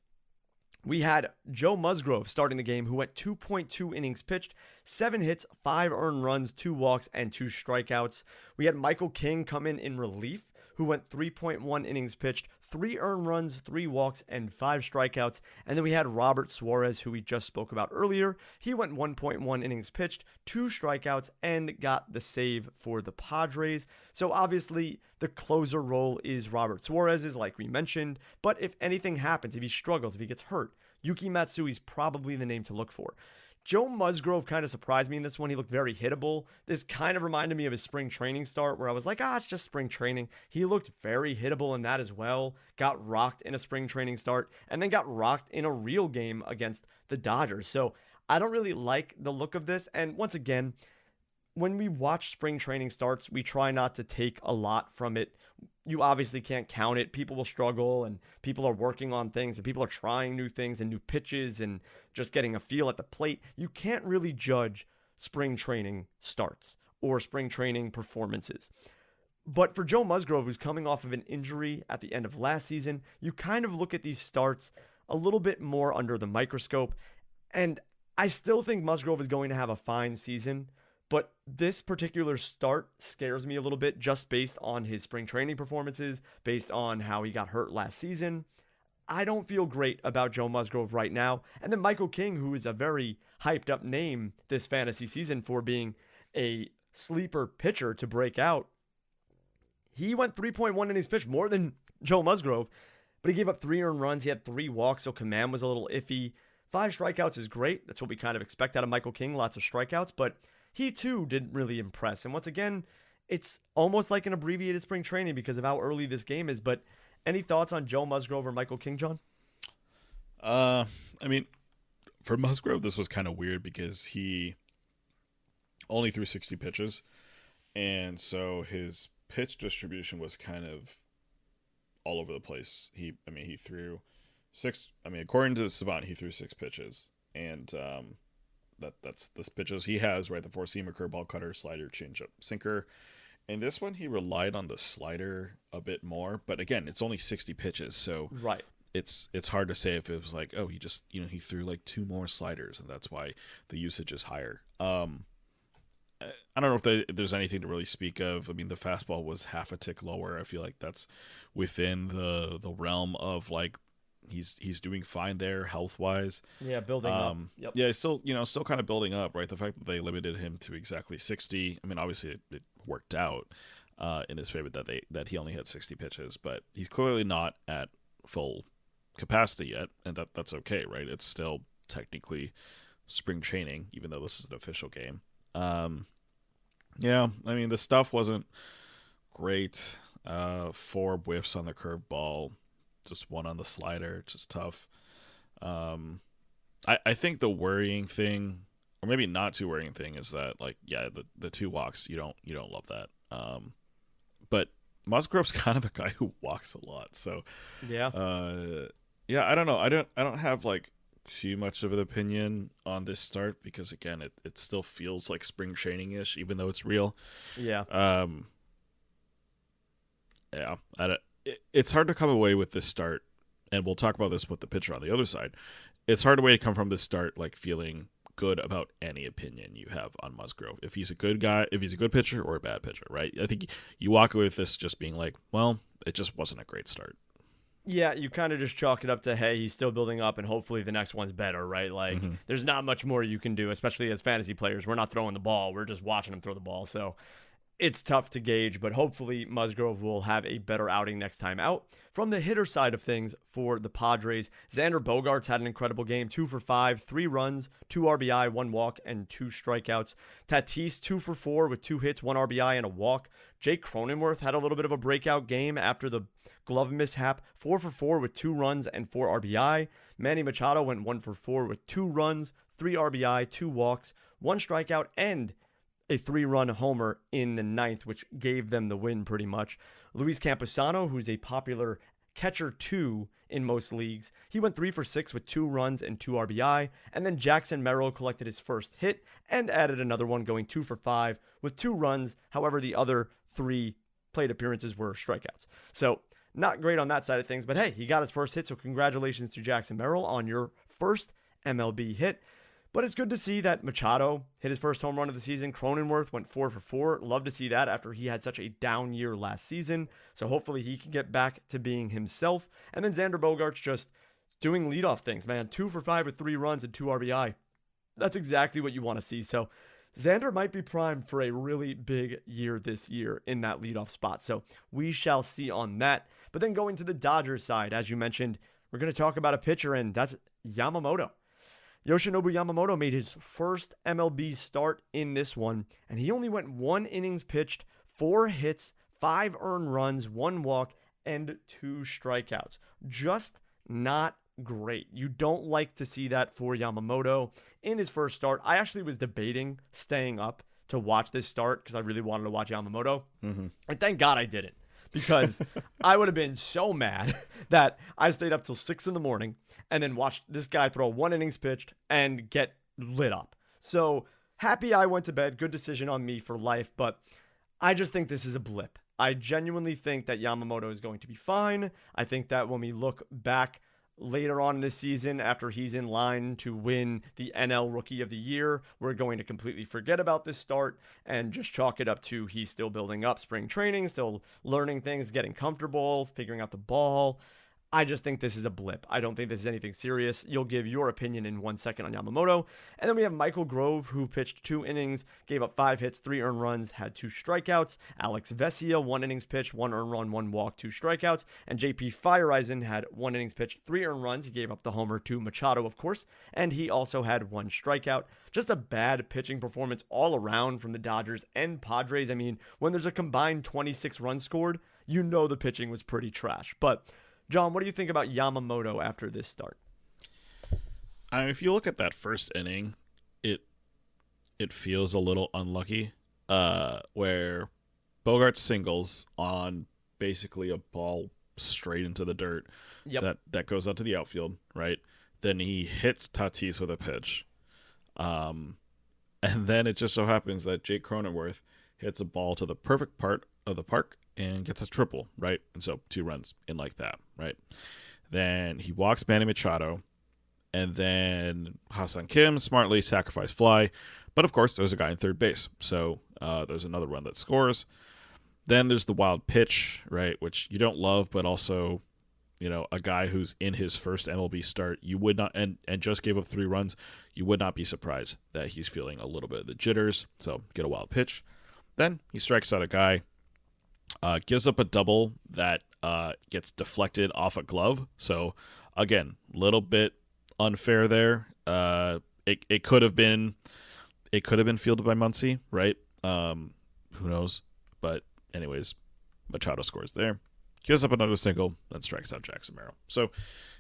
we had Joe Musgrove starting the game, who went two point two innings pitched, seven hits, five earned runs, two walks, and two strikeouts. We had Michael King come in in relief, who went three point one innings pitched, three earned runs, three walks, and five strikeouts. And then we had Robert Suarez, who we just spoke about earlier. He went one point one innings pitched, two strikeouts, and got the save for the Padres. So obviously, the closer role is Robert Suarez's, like we mentioned. But if anything happens, if he struggles, if he gets hurt, Yuki Matsui's probably the name to look for. Joe Musgrove kind of surprised me in this one. He looked very hittable. This kind of reminded me of his spring training start where I was like, ah, it's just spring training. He looked very hittable in that as well. Got rocked in a spring training start and then got rocked in a real game against the Dodgers. So I don't really like the look of this. And once again, when we watch spring training starts, we try not to take a lot from it. You obviously can't count it. People will struggle and people are working on things and people are trying new things and new pitches and just getting a feel at the plate. You can't really judge spring training starts or spring training performances. But for Joe Musgrove, who's coming off of an injury at the end of last season, you kind of look at these starts a little bit more under the microscope. And I still think Musgrove is going to have a fine season. But this particular start scares me a little bit just based on his spring training performances, based on how he got hurt last season. I don't feel great about Joe Musgrove right now. And then Michael King, who is a very hyped up name this fantasy season for being a sleeper pitcher to break out, he went three point one innings pitched, more than Joe Musgrove, but he gave up three earned runs. He had three walks, so command was a little iffy. Five strikeouts is great. That's what we kind of expect out of Michael King, lots of strikeouts, but he too didn't really impress. And once again, it's almost like an abbreviated spring training because of how early this game is. But any thoughts on Joe Musgrove or Michael King, John? Uh, I mean, for Musgrove, this was kind of weird because he only threw sixty pitches. And so his pitch distribution was kind of all over the place. He, I mean, he threw six, I mean, according to Savant, he threw six pitches. And, um, That that's the pitches he has, right? The four-seamer, curveball, cutter, slider, changeup, sinker. And this one, he relied on the slider a bit more. But again, it's only sixty pitches, so right. It's it's hard to say if it was like, oh, he just you know he threw like two more sliders, and that's why the usage is higher. Um, I don't know if, they, if there's anything to really speak of. I mean, the fastball was half a tick lower. I feel like that's within the the realm of like. He's he's doing fine there health wise. Yeah, building um, up. Yep. Yeah, still you know still kind of building up, right? The fact that they limited him to exactly sixty. I mean, obviously it, it worked out uh, in his favor that they that he only had sixty pitches, but he's clearly not at full capacity yet, and that that's okay, right? It's still technically spring training, even though this is an official game. Um, yeah, I mean the stuff wasn't great. Uh, four whiffs on the curveball. Just one on the slider, just tough. Um, I, I think the worrying thing, or maybe not too worrying thing, is that like yeah, the, the two walks you don't you don't love that. Um, but Musgrove's kind of a guy who walks a lot, so yeah, uh, yeah. I don't know. I don't I don't have like too much of an opinion on this start because again, it it still feels like spring training ish, even though it's real. Yeah. Um. Yeah. I don't. It's hard to come away with this start, and we'll talk about this with the pitcher on the other side. It's hard to way to come from this start like feeling good about any opinion you have on Musgrove. If he's a good guy, if he's a good pitcher or a bad pitcher, right? I think you walk away with this just being like, well, it just wasn't a great start. Yeah, you kind of just chalk it up to, hey, he's still building up, and hopefully the next one's better, right? Like, mm-hmm. There's not much more you can do, especially as fantasy players. We're not throwing the ball. We're just watching him throw the ball. So it's tough to gauge, but hopefully Musgrove will have a better outing next time out. From the hitter side of things for the Padres, Xander Bogaerts had an incredible game, two for five, three runs, two R B I, one walk, and two strikeouts. Tatis, two for four with two hits, one R B I, and a walk. Jake Cronenworth had a little bit of a breakout game after the glove mishap, four for four with two runs and four R B I. Manny Machado went one for four with two runs, three R B I, two walks, one strikeout, and a three-run homer in the ninth, which gave them the win pretty much. Luis Camposano, who's a popular catcher two in most leagues, he went three for six with two runs and two R B I. And then Jackson Merrill collected his first hit and added another one, going two for five with two runs. However, the other three plate appearances were strikeouts. So not great on that side of things, but hey, he got his first hit, so congratulations to Jackson Merrill on your first M L B hit. But it's good to see that Machado hit his first home run of the season. Cronenworth went four for four. Love to see that after he had such a down year last season. So hopefully he can get back to being himself. And then Xander Bogaerts just doing leadoff things, man. Two for five with three runs and two R B I. That's exactly what you want to see. So Xander might be primed for a really big year this year in that leadoff spot. So we shall see on that. But then going to the Dodgers side, as you mentioned, we're going to talk about a pitcher, and that's Yamamoto. Yoshinobu Yamamoto made his first M L B start in this one, and he only went one innings pitched, four hits, five earned runs, one walk, and two strikeouts. Just not great. You don't like to see that for Yamamoto in his first start. I actually was debating staying up to watch this start because I really wanted to watch Yamamoto, mm-hmm. and thank God I didn't. Because I would have been so mad that I stayed up till six in the morning and then watched this guy throw one innings pitched and get lit up. So happy I went to bed. Good decision on me for life. But I just think this is a blip. I genuinely think that Yamamoto is going to be fine. I think that when we look back later on in this season, after he's in line to win the N L Rookie of the Year, we're going to completely forget about this start and just chalk it up to he's still building up spring training, still learning things, getting comfortable, figuring out the ball. I just think this is a blip. I don't think this is anything serious. You'll give your opinion in one second on Yamamoto. And then we have Michael Grove, who pitched two innings, gave up five hits, three earned runs, had two strikeouts. Alex Vesia, one innings pitched, one earned run, one walk, two strikeouts. And J P Feyereisen had one innings pitched, three earned runs. He gave up the homer to Machado, of course. And he also had one strikeout. Just a bad pitching performance all around from the Dodgers and Padres. I mean, when there's a combined twenty-six runs scored, you know the pitching was pretty trash. But John, what do you think about Yamamoto after this start? I mean, if you look at that first inning, it it feels a little unlucky, uh, where Bogaerts singles on basically a ball straight into the dirt. Yep. that that goes out to the outfield, right? Then he hits Tatis with a pitch, um, and then it just so happens that Jake Cronenworth hits a ball to the perfect part of the park and gets a triple, right? And so two runs in like that, right? Then he walks Manny Machado, and then Ha-Seong Kim smartly sacrifice fly. But of course, there's a guy in third base, so uh, there's another run that scores. Then there's the wild pitch, right, which you don't love, but also, you know, a guy who's in his first M L B start, you would not, and, and just gave up three runs, you would not be surprised that he's feeling a little bit of the jitters, so get a wild pitch. Then he strikes out a guy, Uh, gives up a double that uh, gets deflected off a glove. So, again, a little bit unfair there. Uh, it it could have been it could have been fielded by Muncy, right? Um, who knows? But anyways, Machado scores there. Gives up another single, then strikes out Jackson Merrill. So,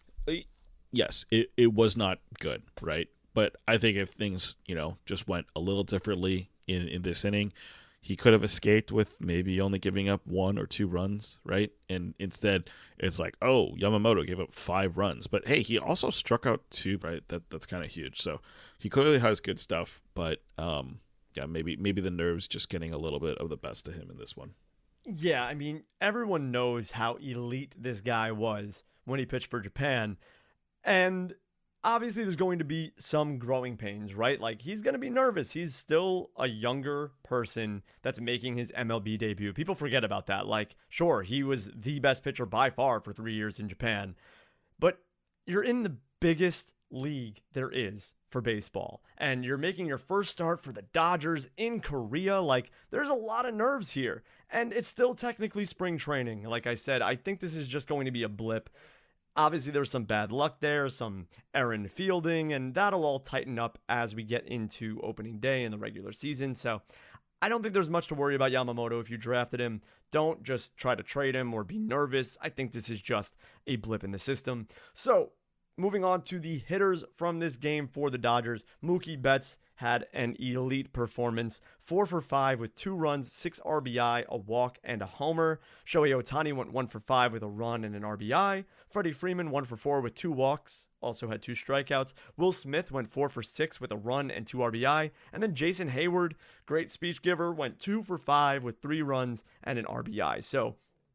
yes, it, it was not good, right? But I think if things, you know, just went a little differently in, in this inning, he could have escaped with maybe only giving up one or two runs, right? And instead, it's like, oh, Yamamoto gave up five runs. But, hey, he also struck out two, right? That That's kind of huge. So he clearly has good stuff. But, um, yeah, maybe maybe the nerves just getting a little bit of the best of him in this one. Yeah, I mean, everyone knows how elite this guy was when he pitched for Japan. And obviously, there's going to be some growing pains, right? Like, he's going to be nervous. He's still a younger person that's making his M L B debut. People forget about that. Like, sure, he was the best pitcher by far for three years in Japan. But you're in the biggest league there is for baseball. And you're making your first start for the Dodgers in Korea. Like, there's a lot of nerves here. And it's still technically spring training. Like I said, I think this is just going to be a blip. Obviously, there's some bad luck there, some errant fielding, and that'll all tighten up as we get into opening day in the regular season. So I don't think there's much to worry about Yamamoto. If you drafted him, don't just try to trade him or be nervous. I think this is just a blip in the system. So moving on to the hitters from this game for the Dodgers, Mookie Betts had an elite performance, four for five with two runs, six R B I, a walk, and a homer. Shohei Ohtani went one for five with a run and an R B I. Freddie Freeman, one for four with two walks, also had two strikeouts. Will Smith went four for six with a run and two R B I. And then Jason Hayward, great speech giver, went two for five with three runs and an R B I. So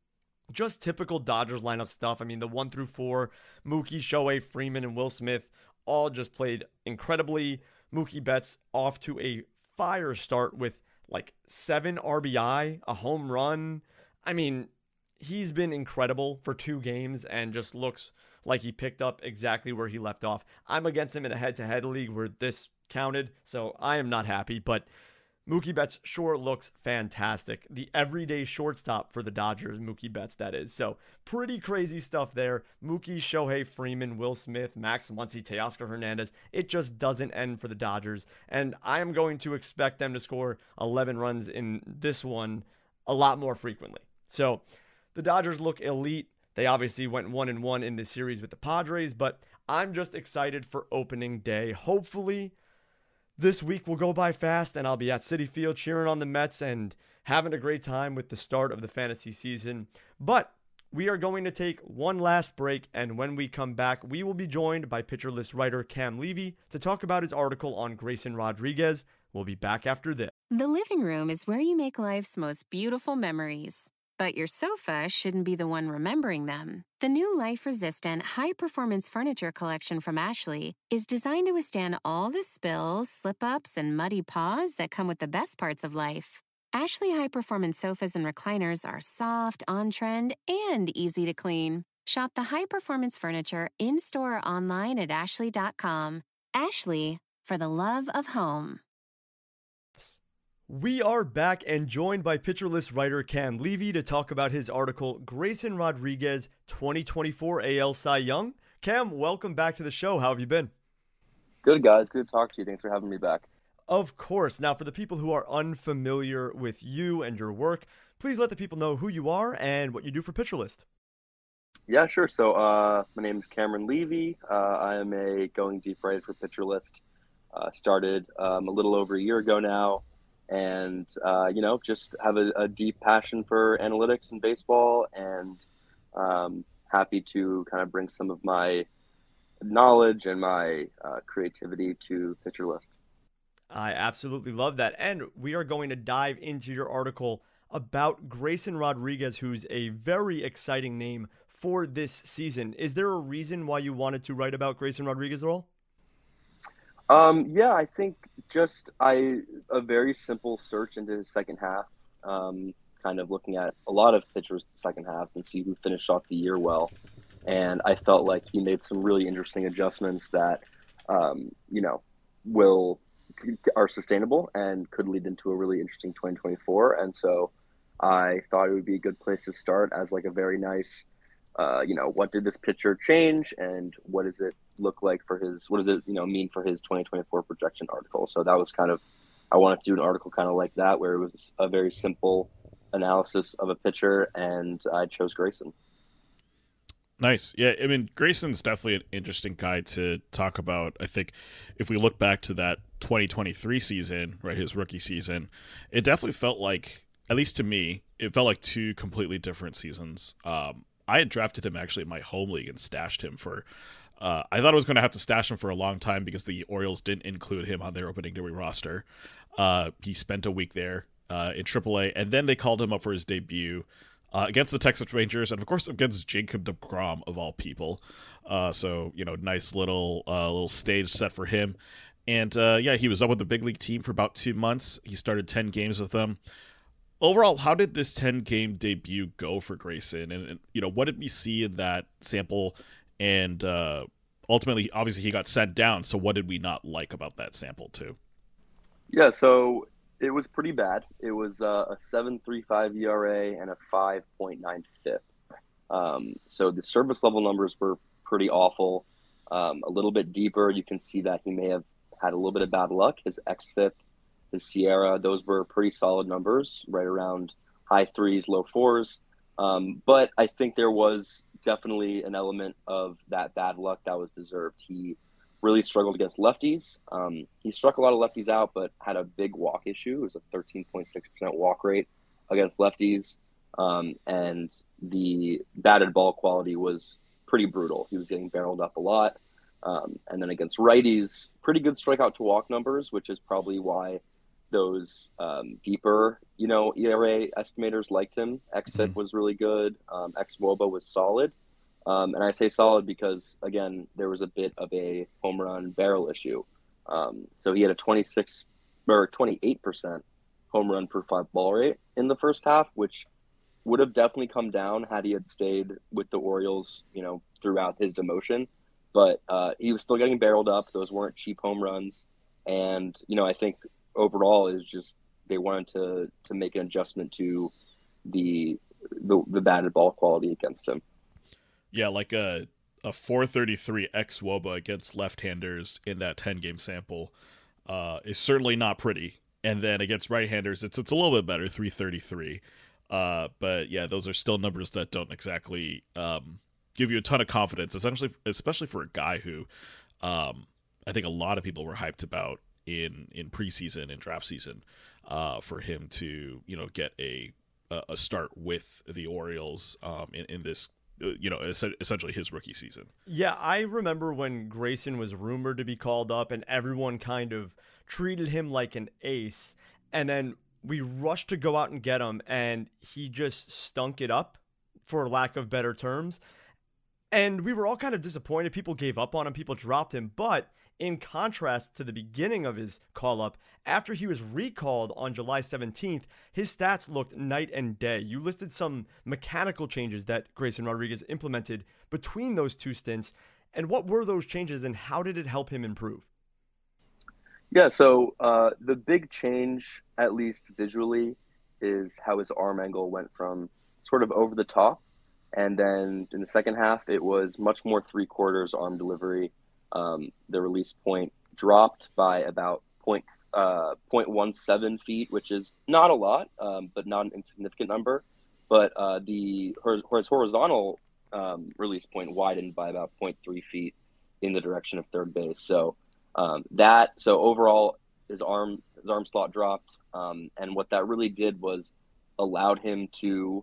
just typical Dodgers lineup stuff. I mean, the one through four, Mookie, Shohei, Freeman, and Will Smith all just played incredibly. Mookie Betts off to a fire start with like seven R B I, a home run. I mean, he's been incredible for two games and just looks like he picked up exactly where he left off. I'm against him in a head-to-head league where this counted, so I am not happy, but Mookie Betts sure looks fantastic. The everyday shortstop for the Dodgers, Mookie Betts, that is. So pretty crazy stuff there. Mookie, Shohei, Freeman, Will Smith, Max Muncy, Teoscar Hernandez. It just doesn't end for the Dodgers. And I am going to expect them to score eleven runs in this one a lot more frequently. So the Dodgers look elite. They obviously went one and one in this series with the Padres, but I'm just excited for opening day. Hopefully this week will go by fast, and I'll be at Citi Field cheering on the Mets and having a great time with the start of the fantasy season. But we are going to take one last break, and when we come back, we will be joined by Pitcher List writer Cam Levy to talk about his article on Grayson Rodriguez. We'll be back after this. The living room is where you make life's most beautiful memories. But your sofa shouldn't be the one remembering them. The new life-resistant, high-performance furniture collection from Ashley is designed to withstand all the spills, slip-ups, and muddy paws that come with the best parts of life. Ashley high-performance sofas and recliners are soft, on-trend, and easy to clean. Shop the high-performance furniture in-store or online at ashley dot com. Ashley, for the love of home. We are back and joined by Pitcher List writer Cam Levy to talk about his article, Grayson Rodriguez, twenty twenty-four A L Cy Young. Cam, welcome back to the show. How have you been? Good, guys. Good to talk to you. Thanks for having me back. Of course. Now, for the people who are unfamiliar with you and your work, please let the people know who you are and what you do for Pitcher List. Yeah, sure. So uh, my name is Cameron Levy. Uh, I am a Going Deep writer for Pitcher List. Uh, started um, a little over a year ago now. And, uh, you know, just have a, a deep passion for analytics and baseball, and um, happy to kind of bring some of my knowledge and my uh, creativity to Pitcher List. I absolutely love that. And we are going to dive into your article about Grayson Rodriguez, who's a very exciting name for this season. Is there a reason why you wanted to write about Grayson Rodriguez at all? Um, yeah, I think just I a very simple search into his second half, um, kind of looking at a lot of pitchers second half and see who finished off the year well. And I felt like he made some really interesting adjustments that, um, you know, will are sustainable and could lead into a really interesting twenty twenty-four. And so I thought it would be a good place to start as like a very nice, uh, you know, what did this pitcher change and what does it look like for his, what does it, you know, mean for his twenty twenty-four projection article. So that was kind of, I wanted to do an article kind of like that, where it was a very simple analysis of a pitcher, and I chose Grayson. Nice. Yeah, I mean, Grayson's definitely an interesting guy to talk about. I think if we look back to that twenty twenty-three season, right, his rookie season, it definitely felt like, at least to me, it felt like two completely different seasons. Um, I had drafted him actually in my home league and stashed him for Uh, I thought I was going to have to stash him for a long time because the Orioles didn't include him on their opening day roster. Uh, he spent a week there uh, in triple A, and then they called him up for his debut uh, against the Texas Rangers, and of course against Jacob deGrom of all people. Uh, so you know, nice little uh, little stage set for him. And uh, yeah, he was up with the big league team for about two months. He started ten games with them. Overall, how did this ten-game debut go for Grayson? And, and you know, what did we see in that sample? And uh, ultimately, obviously, he got sent down. So what did we not like about that sample too? Yeah, so it was pretty bad. It was uh, a seven point three five E R A and a five point nine FIP. Um, so the service level numbers were pretty awful. Um, a little bit deeper, you can see that he may have had a little bit of bad luck. His X FIP, his Sierra, those were pretty solid numbers, right around high threes, low fours. Um, but I think there was definitely an element of that bad luck that was deserved. He really struggled against lefties. Um, he struck a lot of lefties out, but had a big walk issue. It was a thirteen point six percent walk rate against lefties. Um, and the batted ball quality was pretty brutal. He was getting barreled up a lot. Um, and then against righties, pretty good strikeout to walk numbers, which is probably why those um, deeper, you know, E R A estimators liked him. X FIP mm-hmm. was really good. Um, X W O B A was solid. Um, and I say solid because, again, there was a bit of a home run barrel issue. Um, so he had a twenty-six or twenty-eight percent home run per five ball rate in the first half, which would have definitely come down had he had stayed with the Orioles, you know, throughout his demotion. But uh, he was still getting barreled up. Those weren't cheap home runs. And, you know, I think overall is just they wanted to to make an adjustment to the the, the batted ball quality against him. Yeah, like a a four thirty-three X W O B A against left-handers in that ten-game sample uh, is certainly not pretty. And then against right-handers, it's it's a little bit better, three thirty-three. Uh, but yeah, those are still numbers that don't exactly um, give you a ton of confidence, essentially, especially for a guy who um, I think a lot of people were hyped about in in preseason and draft season uh, for him to, you know, get a a start with the Orioles um, in, in this, you know, essentially his rookie season. Yeah, I remember when Grayson was rumored to be called up and everyone kind of treated him like an ace. And then we rushed to go out and get him, and he just stunk it up, for lack of better terms. And we were all kind of disappointed. People gave up on him. People dropped him. But in contrast to the beginning of his call-up, after he was recalled on July seventeenth, his stats looked night and day. You listed some mechanical changes that Grayson Rodriguez implemented between those two stints. And what were those changes, and how did it help him improve? Yeah, so uh, the big change, at least visually, is how his arm angle went from sort of over the top. And then in the second half, it was much more three-quarters arm delivery. Um, the release point dropped by about point, uh, zero point one seven feet, which is not a lot, um, but not an insignificant number. But uh, the his horizontal um, release point widened by about zero point three feet in the direction of third base. So um, that so overall, his arm his arm slot dropped, um, and what that really did was allowed him to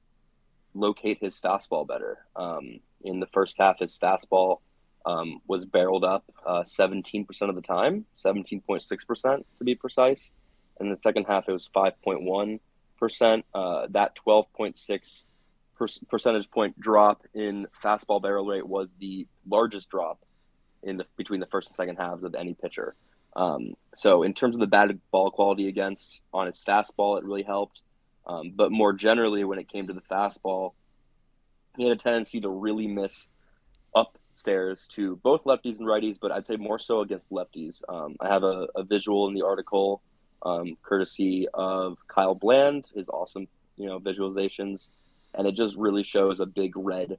locate his fastball better. Um, in the first half, his fastball um, was barreled up uh, seventeen percent of the time, seventeen point six percent to be precise. And in the second half, it was five point one percent. Uh, that twelve point six per- percentage point drop in fastball barrel rate was the largest drop in the between the first and second halves of any pitcher. Um, so in terms of the batted ball quality against on his fastball, it really helped. Um, but more generally, when it came to the fastball, he had a tendency to really miss upstairs to both lefties and righties, but I'd say more so against lefties. Um, I have a, a visual in the article, um, courtesy of Kyle Bland, his awesome, you know, visualizations, and it just really shows a big red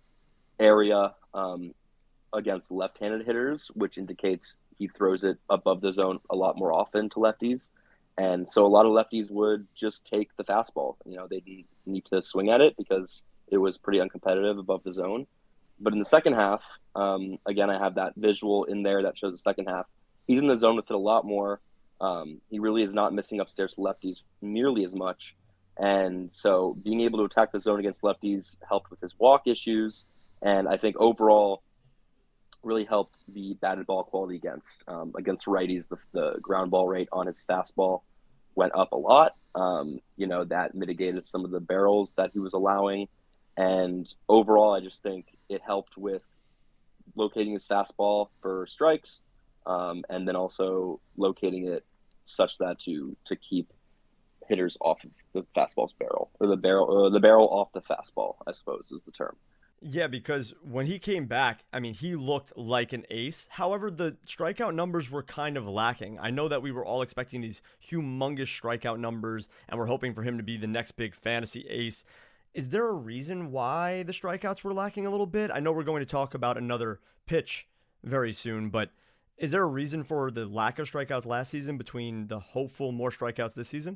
area um, against left-handed hitters, which indicates he throws it above the zone a lot more often to lefties. And so a lot of lefties would just take the fastball. You know, they didn't need to swing at it because it was pretty uncompetitive above the zone. But in the second half, um, again, I have that visual in there that shows the second half. He's in the zone with it a lot more. Um, he really is not missing upstairs to lefties nearly as much. And so being able to attack the zone against lefties helped with his walk issues. And I think overall really helped the batted ball quality against um, against righties. The, the ground ball rate on his fastball went up a lot. Um, you know, that mitigated some of the barrels that he was allowing. And overall, I just think it helped with locating his fastball for strikes, um, and then also locating it such that to to keep hitters off of the fastball's barrel, or the barrel, or the barrel off the fastball, I suppose is the term. Yeah, because when he came back, I mean, he looked like an ace. However, the strikeout numbers were kind of lacking. I know that we were all expecting these humongous strikeout numbers, and we're hoping for him to be the next big fantasy ace. Is there a reason why the strikeouts were lacking a little bit? I know we're going to talk about another pitch very soon, but is there a reason for the lack of strikeouts last season between the hopeful more strikeouts this season?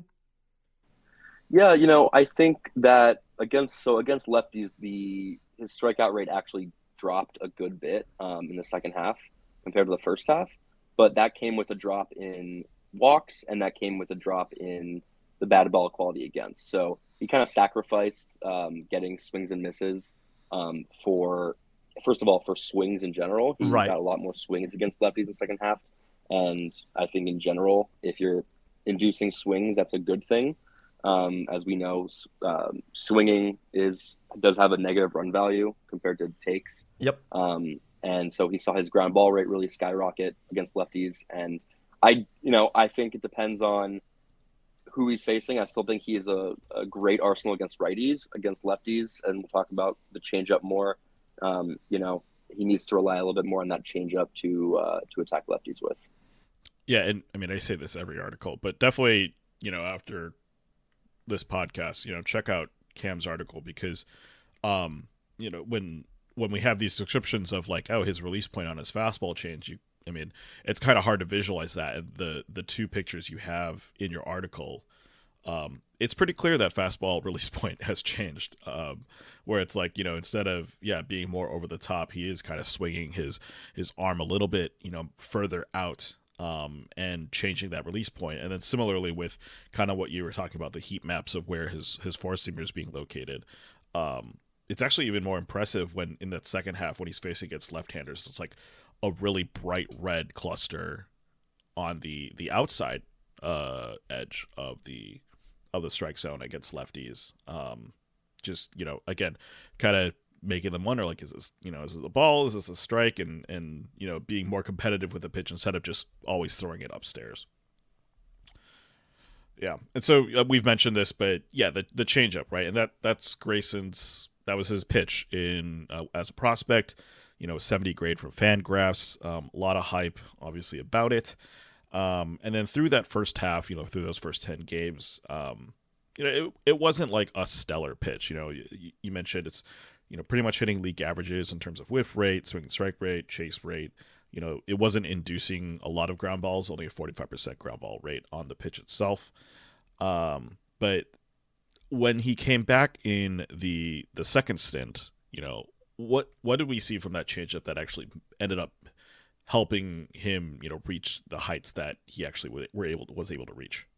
Yeah, you know, I think that against so against lefties, the his strikeout rate actually dropped a good bit um, in the second half compared to the first half, but that came with a drop in walks and that came with a drop in the batted ball quality against. So he kind of sacrificed um, getting swings and misses um, for, first of all, for swings in general. He Right. got a lot more swings against lefties in the second half, and I think in general, if you're inducing swings, that's a good thing. Um, as we know, um, swinging is does have a negative run value compared to takes. Yep. Um, and so he saw his ground ball rate really skyrocket against lefties. And I, you know, I think it depends on who he's facing. I still think he is a, a great arsenal against righties, against lefties, and we'll talk about the changeup more. Um, you know, he needs to rely a little bit more on that changeup to uh, to attack lefties with. Yeah, and I mean, I say this every article, but definitely, you know, after this podcast, you know, check out Cam's article because, um, you know, when when we have these descriptions of like, oh, his release point on his fastball change, you, I mean, it's kind of hard to visualize that. And the the two pictures you have in your article, um, it's pretty clear that fastball release point has changed. Um, where it's like, you know, instead of yeah being more over the top, he is kind of swinging his his arm a little bit, you know, further out. Um, and changing that release point. And then similarly with kind of what you were talking about, the heat maps of where his, his four seamer is being located. Um, it's actually even more impressive when in that second half, when he's facing against left-handers, it's like a really bright red cluster on the, the outside, uh, edge of the, of the strike zone against lefties. Um, just, you know, again, kind of making them wonder, like, is this, you know, is this a ball? Is this a strike? And, and, you know, being more competitive with the pitch instead of just always throwing it upstairs. Yeah. And so uh, we've mentioned this, but yeah, the, the changeup, right? And that, that's Grayson's, that was his pitch in, uh, as a prospect, you know, seventy grade from Fangraphs, um, a lot of hype obviously about it. Um, and then through that first half, you know, through those first ten games, um, you know, it, it wasn't like a stellar pitch. You know, you, you mentioned it's, you know, pretty much hitting league averages in terms of whiff rate, swing and strike rate, chase rate. You know, it wasn't inducing a lot of ground balls, only a forty-five percent ground ball rate on the pitch itself. Um, but when he came back in the the second stint, you know, what what did we see from that changeup that actually ended up helping him, you know, reach the heights that he actually were able was able to reach?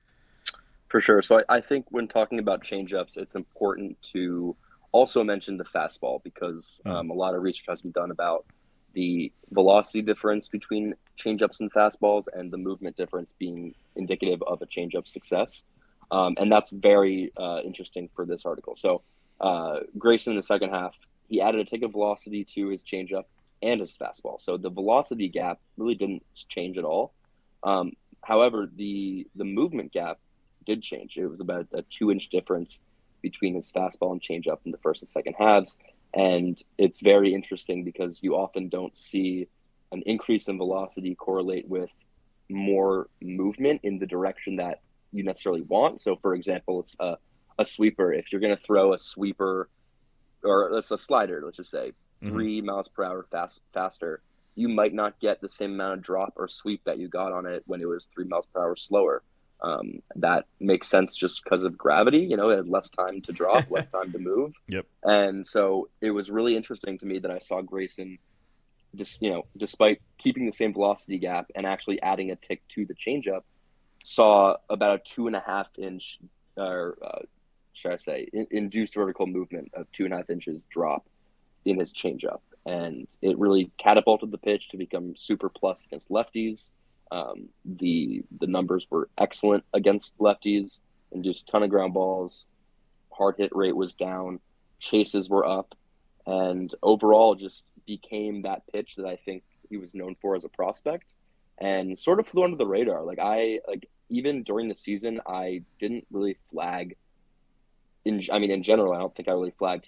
For sure. So I, I think when talking about changeups, it's important to also mention the fastball because um, a lot of research has been done about the velocity difference between changeups and fastballs and the movement difference being indicative of a changeup success. Um, and that's very uh, interesting for this article. So uh, Grayson in the second half, he added a tick of velocity to his changeup and his fastball. So the velocity gap really didn't change at all. Um, however, the the movement gap did change. It was about a two-inch difference between his fastball and changeup in the first and second halves. And it's very interesting because you often don't see an increase in velocity correlate with more movement in the direction that you necessarily want. So, for example, it's a, a sweeper. If you're going to throw a sweeper or it's a slider, let's just say mm-hmm. three miles per hour fast, faster, you might not get the same amount of drop or sweep that you got on it when it was three miles per hour slower. Um, that makes sense just because of gravity, you know, it had less time to drop, less time to move. Yep. And so it was really interesting to me that I saw Grayson just, you know, despite keeping the same velocity gap and actually adding a tick to the changeup, saw about a two and a half inch, or uh, should I say, in- induced vertical movement of two and a half inches drop in his changeup. And it really catapulted the pitch to become super plus against lefties. Um, the the numbers were excellent against lefties, induced a ton of ground balls, hard hit rate was down, chases were up, and overall just became that pitch that I think he was known for as a prospect, and sort of flew under the radar. Like I like even during the season, I didn't really flag. In I mean, in general, I don't think I really flagged his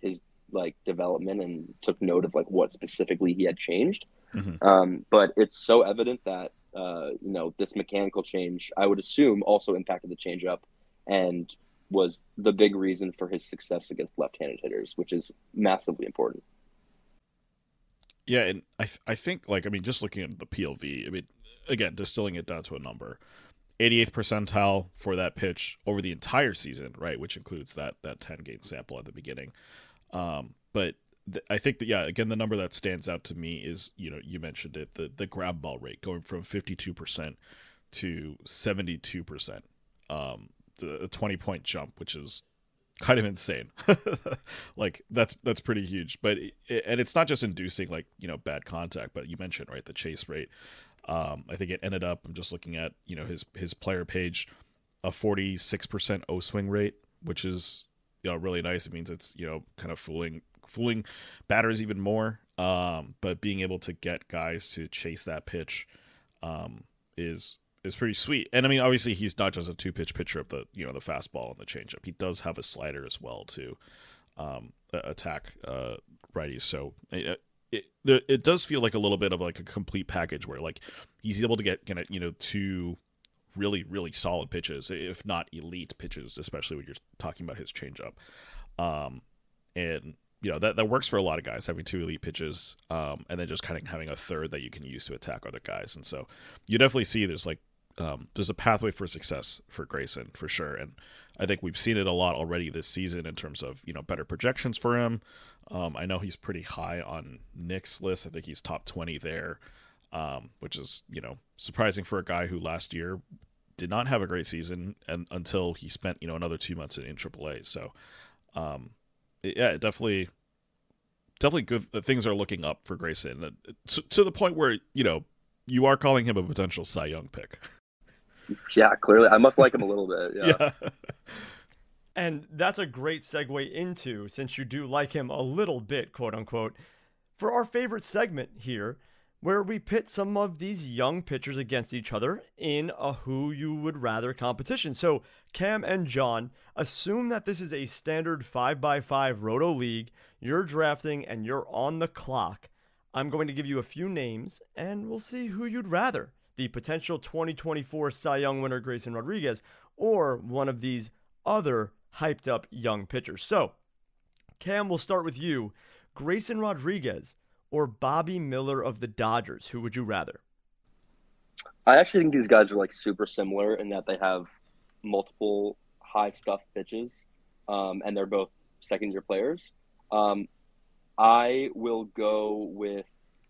like development and took note of like what specifically he had changed. Mm-hmm. Um, but it's so evident that uh, you know, this mechanical change, I would assume, also impacted the changeup and was the big reason for his success against left-handed hitters, which is massively important. Yeah, and I th- I think, like, I mean, just looking at the P L V, I mean, again, distilling it down to a number, eighty-eighth percentile for that pitch over the entire season, right, which includes that that ten-game sample at the beginning. Um, but th- I think that, yeah, again, the number that stands out to me is, you know, you mentioned it, the, the ground ball rate going from fifty-two percent to seventy-two percent, um, a twenty-point jump, which is kind of insane. Like that's that's pretty huge. But it, and it's not just inducing like, you know, bad contact, but you mentioned, right, the chase rate. Um, I think it ended up, I'm just looking at, you know, his his player page, a forty-six percent O swing rate, which is, you know, really nice. It means it's, you know, kind of fooling fooling batters even more. Um, but being able to get guys to chase that pitch um, is is pretty sweet. And I mean, obviously he's not just a two pitch pitcher of the, you know, the fastball and the changeup. He does have a slider as well to um, attack uh, righties. So it, it it does feel like a little bit of like a complete package where like he's able to get, get you know, two really, really solid pitches, if not elite pitches, especially when you're talking about his changeup. Um, and you know, that, that works for a lot of guys, having two elite pitches, um, and then just kind of having a third that you can use to attack other guys. And so you definitely see there's like, um, there's a pathway for success for Grayson for sure. And I think we've seen it a lot already this season in terms of, you know, better projections for him. Um, I know he's pretty high on Nick's list. I think he's top twenty there, um, which is, you know, surprising for a guy who last year did not have a great season and until he spent, you know, another two months in, in triple A. So, um, yeah, definitely, definitely good. Things are looking up for Grayson to, to the point where, you know, you are calling him a potential Cy Young pick. Yeah, clearly. I must like him a little bit. Yeah. Yeah. And that's a great segue into, since you do like him a little bit, quote unquote, for our favorite segment here, where we pit some of these young pitchers against each other in a who you would rather competition. So Cam and John, assume that this is a standard five by five roto league. You're drafting and you're on the clock. I'm going to give you a few names and we'll see who you'd rather. The potential twenty twenty-four Cy Young winner Grayson Rodriguez or one of these other hyped up young pitchers. So Cam, we'll start with you. Grayson Rodriguez or Bobby Miller of the Dodgers? Who would you rather? I actually think these guys are like super similar in that they have multiple high stuff pitches, um, and they're both second year players. Um, I will go with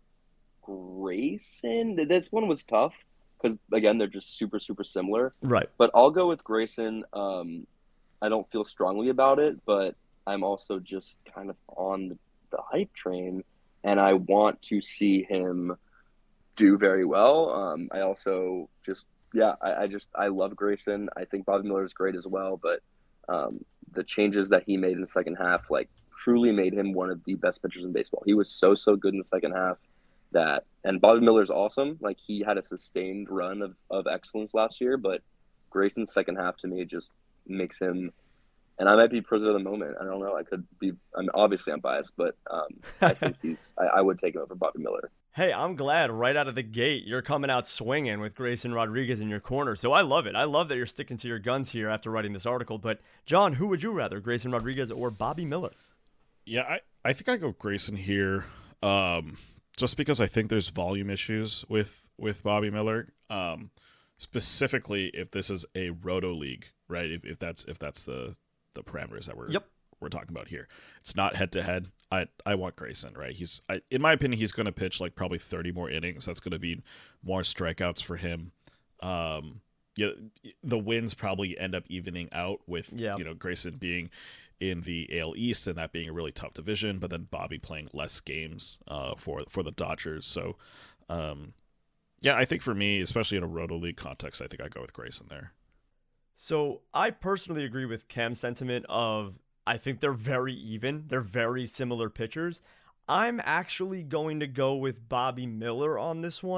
Grayson. This one was tough because again they're just super super similar. Right. But I'll go with Grayson. Um, I don't feel strongly about it, but I'm also just kind of on the, the hype train. And I want to see him do very well. Um, I also just, yeah, I, I just, I love Grayson. I think Bobby Miller is great as well, but um, the changes that he made in the second half, like, truly made him one of the best pitchers in baseball. He was so, so good in the second half that, and Bobby Miller's awesome. Like, he had a sustained run of, of excellence last year, but Grayson's second half to me just makes him, and I might be prisoner of the moment. I don't know. I could be. I mean, obviously I'm biased, but um, I think he's. I, I would take him over Bobby Miller. Hey, I'm glad right out of the gate you're coming out swinging with Grayson Rodriguez in your corner. So I love it. I love that you're sticking to your guns here after writing this article. But John, who would you rather, Grayson Rodriguez or Bobby Miller? Yeah, I, I think I go Grayson here, um, just because I think there's volume issues with with Bobby Miller, um, specifically if this is a roto league, right? If, if that's if that's the the parameters that we're yep. we're talking about here. It's not head to head. I I want Grayson, right? He's I, in my opinion, he's going to pitch like probably thirty more innings. That's going to be more strikeouts for him. Um, yeah, the wins probably end up evening out with yep. you know Grayson being in the A L East and that being a really tough division, but then Bobby playing less games uh, for for the Dodgers. So, um, yeah, I think for me, especially in a roto league context, I think I go with Grayson there. So I personally agree with Cam's sentiment of I think they're very even. They're very similar pitchers. I'm actually going to go with Bobby Miller on this one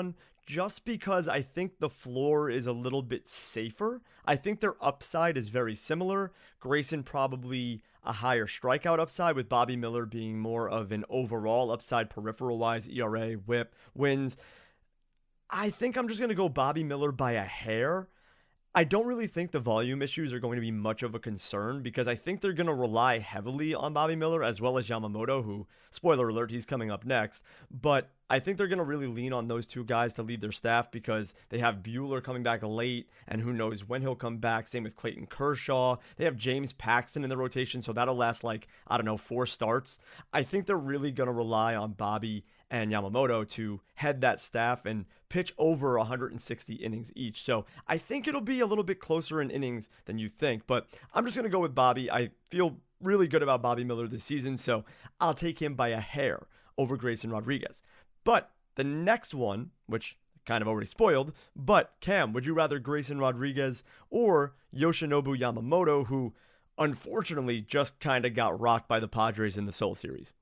just because I think the floor is a little bit safer. I think their upside is very similar. Grayson probably a higher strikeout upside, with Bobby Miller being more of an overall upside peripheral-wise, E R A, whip, wins. I think I'm just going to go Bobby Miller by a hair. I don't really think the volume issues are going to be much of a concern because I think they're going to rely heavily on Bobby Miller as well as Yamamoto, who, spoiler alert, he's coming up next. But I think they're going to really lean on those two guys to lead their staff because they have Buehler coming back late, and who knows when he'll come back. Same with Clayton Kershaw. They have James Paxton in the rotation, so that'll last like, I don't know, four starts. I think they're really going to rely on Bobby and Yamamoto to head that staff and pitch over one hundred sixty innings each. So I think it'll be a little bit closer in innings than you think, but I'm just going to go with Bobby. I feel really good about Bobby Miller this season, so I'll take him by a hair over Grayson Rodriguez. But the next one, which kind of already spoiled, but Cam, would you rather Grayson Rodriguez or Yoshinobu Yamamoto, who unfortunately just kind of got rocked by the Padres in the Seoul series?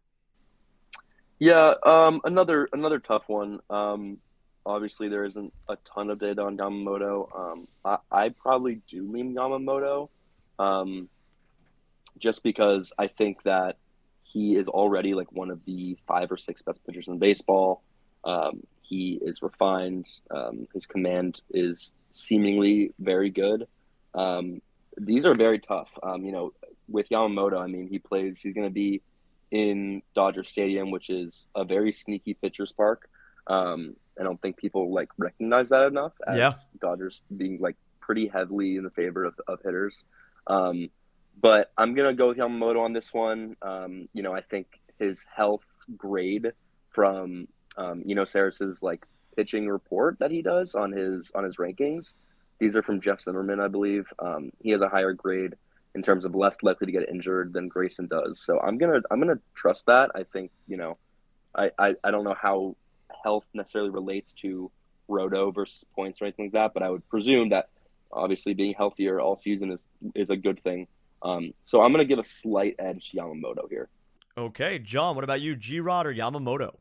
Yeah, um, another another tough one. Um, obviously, there isn't a ton of data on Yamamoto. Um, I, I probably do lean Yamamoto, um, just because I think that he is already like one of the five or six best pitchers in baseball. Um, he is refined. Um, his command is seemingly very good. Um, these are very tough. Um, you know, with Yamamoto, I mean, he plays. He's going to be in Dodger Stadium, which is a very sneaky pitcher's park. Um, I don't think people like recognize that enough as yeah. Dodgers being like pretty heavily in the favor of, of hitters. Um, but I'm going to go with Yamamoto on this one. Um, you know, I think his health grade from, um, you know, Sarris's like pitching report that he does on his, on his rankings. These are from Jeff Zimmerman, I believe. Um, he has a higher grade in terms of less likely to get injured than Grayson does. So I'm going to, I'm going to trust that. I think, you know, I, I, I don't know how health necessarily relates to roto versus points or anything like that, but I would presume that obviously being healthier all season is, is a good thing. Um, so I'm going to give a slight edge to Yamamoto here. Okay. John, what about you? G-Rod or Yamamoto?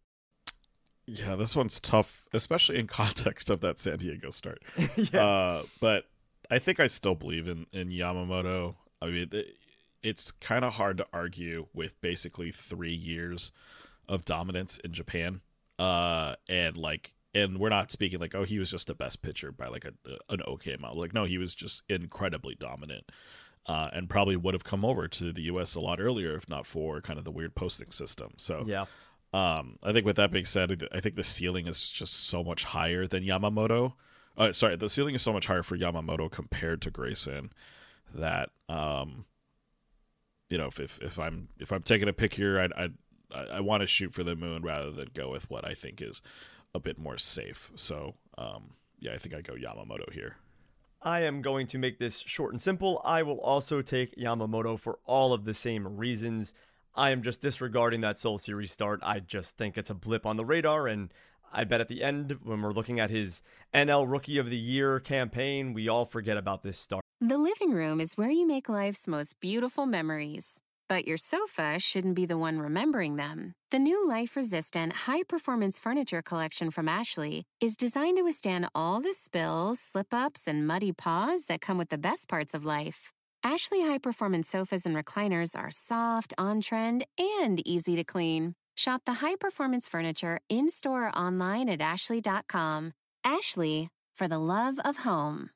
Yeah, this one's tough, especially in context of that San Diego start. yeah. Uh, but I think I still believe in, in Yamamoto. I mean, it, it's kind of hard to argue with basically three years of dominance in Japan. Uh, and like, and we're not speaking like, oh, he was just the best pitcher by like a, an okay amount. Like, no, he was just incredibly dominant. Uh, and probably would have come over to the U S a lot earlier if not for kind of the weird posting system. So yeah. Um, I think with that being said, I think the ceiling is just so much higher than Yamamoto. Uh, sorry, the ceiling is so much higher for Yamamoto compared to Grayson that, um, you know, if, if, if I'm if I'm taking a pick here, I'd, I'd, I I want to shoot for the moon rather than go with what I think is a bit more safe. So, um, yeah, I think I go Yamamoto here. I am going to make this short and simple. I will also take Yamamoto for all of the same reasons. I am just disregarding that Seoul Series start. I just think it's a blip on the radar, and I bet at the end, when we're looking at his N L Rookie of the Year campaign, we all forget about this start. The living room is where you make life's most beautiful memories. But your sofa shouldn't be the one remembering them. The new life-resistant, high-performance furniture collection from Ashley is designed to withstand all the spills, slip-ups, and muddy paws that come with the best parts of life. Ashley high-performance sofas and recliners are soft, on-trend, and easy to clean. Shop the high-performance furniture in-store or online at ashley dot com. Ashley, for the love of home.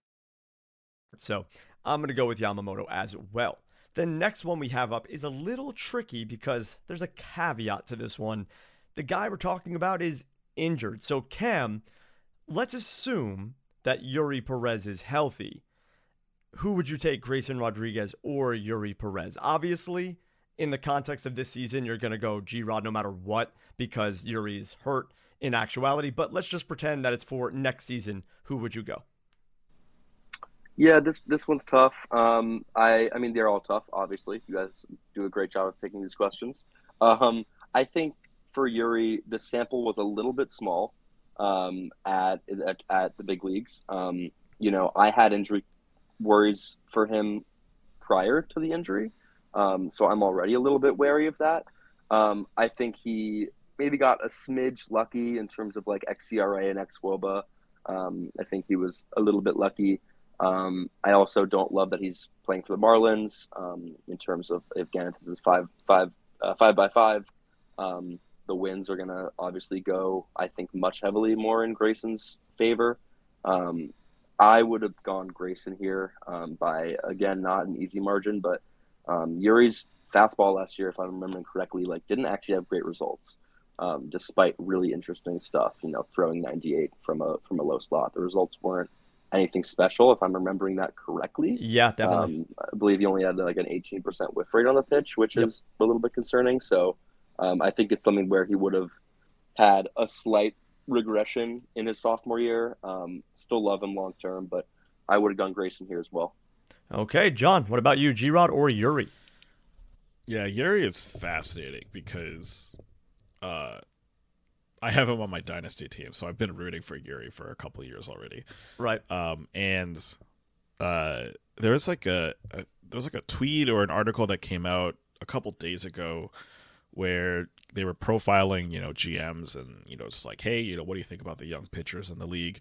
So I'm going to go with Yamamoto as well. The next one we have up is a little tricky because there's a caveat to this one. The guy we're talking about is injured. So Cam, let's assume that Yuri Perez is healthy. Who would you take, Grayson Rodriguez or Yuri Perez? Obviously, in the context of this season, you're going to go G-Rod no matter what because Yuri's hurt in actuality. But let's just pretend that it's for next season. Who would you go? Yeah, this this one's tough. Um, I I mean, they're all tough, obviously. You guys do a great job of picking these questions. Um, I think for Yuri, the sample was a little bit small um, at, at at the big leagues. Um, you know, I had injury worries for him prior to the injury, um, so I'm already a little bit wary of that. Um, I think he maybe got a smidge lucky in terms of like X E R A and X W O B A. Um, I think he was a little bit lucky. Um, I also don't love that he's playing for the Marlins um, in terms of if Gannon is five, five, uh, five by five. Um, the wins are going to obviously go, I think, much heavily more in Grayson's favor. Um, I would have gone Grayson here um, by, again, not an easy margin, but um, Yuri's fastball last year, if I'm remembering correctly, like didn't actually have great results, um, despite really interesting stuff. You know, throwing ninety-eight from a from a low slot, the results weren't anything special, if I'm remembering that correctly. Yeah, definitely. Um, I believe he only had like an eighteen percent whiff rate on the pitch, which Yep. is a little bit concerning. So um, I think it's something where he would have had a slight regression in his sophomore year. Um, still love him long term, but I would have done Grayson here as well. Okay, John, what about you, G-Rod or Yuri? Yeah, Yuri is fascinating because uh, I have him on my dynasty team, so I've been rooting for Yuri for a couple of years already. Right. Um, and uh, there was like a, a there was like a tweet or an article that came out a couple days ago where they were profiling, you know, G Ms and, you know, it's like, hey, you know, what do you think about the young pitchers in the league?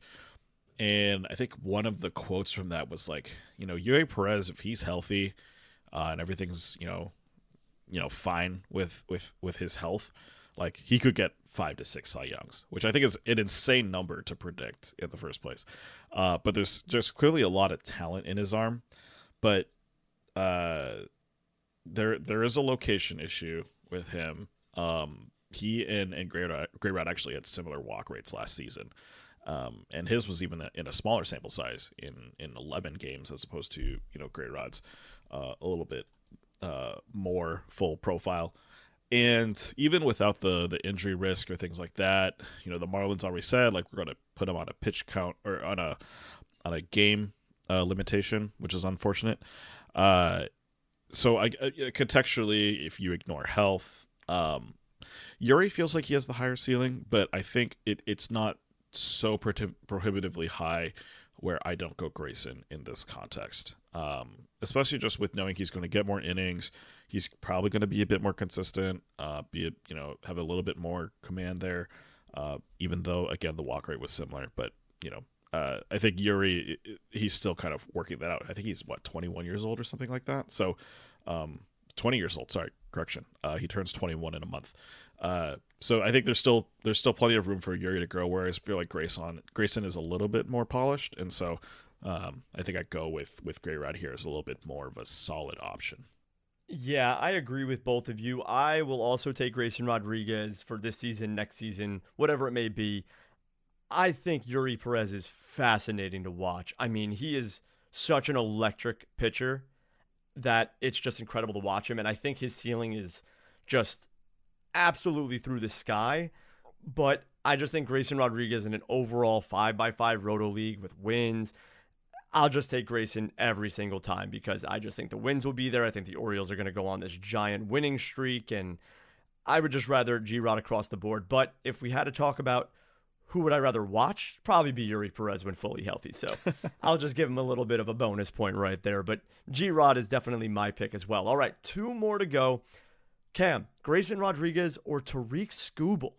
And I think one of the quotes from that was like, you know, Yuri Perez, if he's healthy uh, and everything's, you know, you know, fine with, with, with his health, like he could get five to six Cy Youngs, which I think is an insane number to predict in the first place. Uh, but there's there's clearly a lot of talent in his arm, but uh, there there is a location issue with him. Um, he and and Gray Rod actually had similar walk rates last season, um, and his was even in a smaller sample size in in eleven games as opposed to you know Gray Rod's uh, a little bit uh, more full profile. And even without the the injury risk or things like that, you know the Marlins already said like we're going to put him on a pitch count or on a on a game uh, limitation, which is unfortunate. Uh, so I, I contextually, if you ignore health, um, Yuri feels like he has the higher ceiling, but I think it it's not so prohib- prohibitively high where I don't go Grayson in this context, um, especially just with knowing he's going to get more innings. He's probably going to be a bit more consistent, uh, be it, you know, have a little bit more command there, uh, even though, again, the walk rate was similar. But, you know, uh, I think Yuri, he's still kind of working that out. I think he's, what, twenty-one years old or something like that? So, um, twenty years old, sorry, correction. Uh, he turns twenty-one in a month. Uh, so I think there's still there's still plenty of room for Yuri to grow, whereas I feel like Grayson, Grayson is a little bit more polished. And so um, I think I go with, with Gray Rod here as a little bit more of a solid option. Yeah, I agree with both of you. I will also take Grayson Rodriguez for this season, next season, whatever it may be. I think Yuri Perez is fascinating to watch. I mean, he is such an electric pitcher that it's just incredible to watch him. And I think his ceiling is just absolutely through the sky. But I just think Grayson Rodriguez in an overall five by five roto league with wins, I'll just take Grayson every single time because I just think the wins will be there. I think the Orioles are going to go on this giant winning streak, and I would just rather G-Rod across the board. But if we had to talk about who would I rather watch, probably be Yuri Perez when fully healthy. So I'll just give him a little bit of a bonus point right there. But G-Rod is definitely my pick as well. All right, two more to go. Cam, Grayson Rodriguez or Tariq Skubal?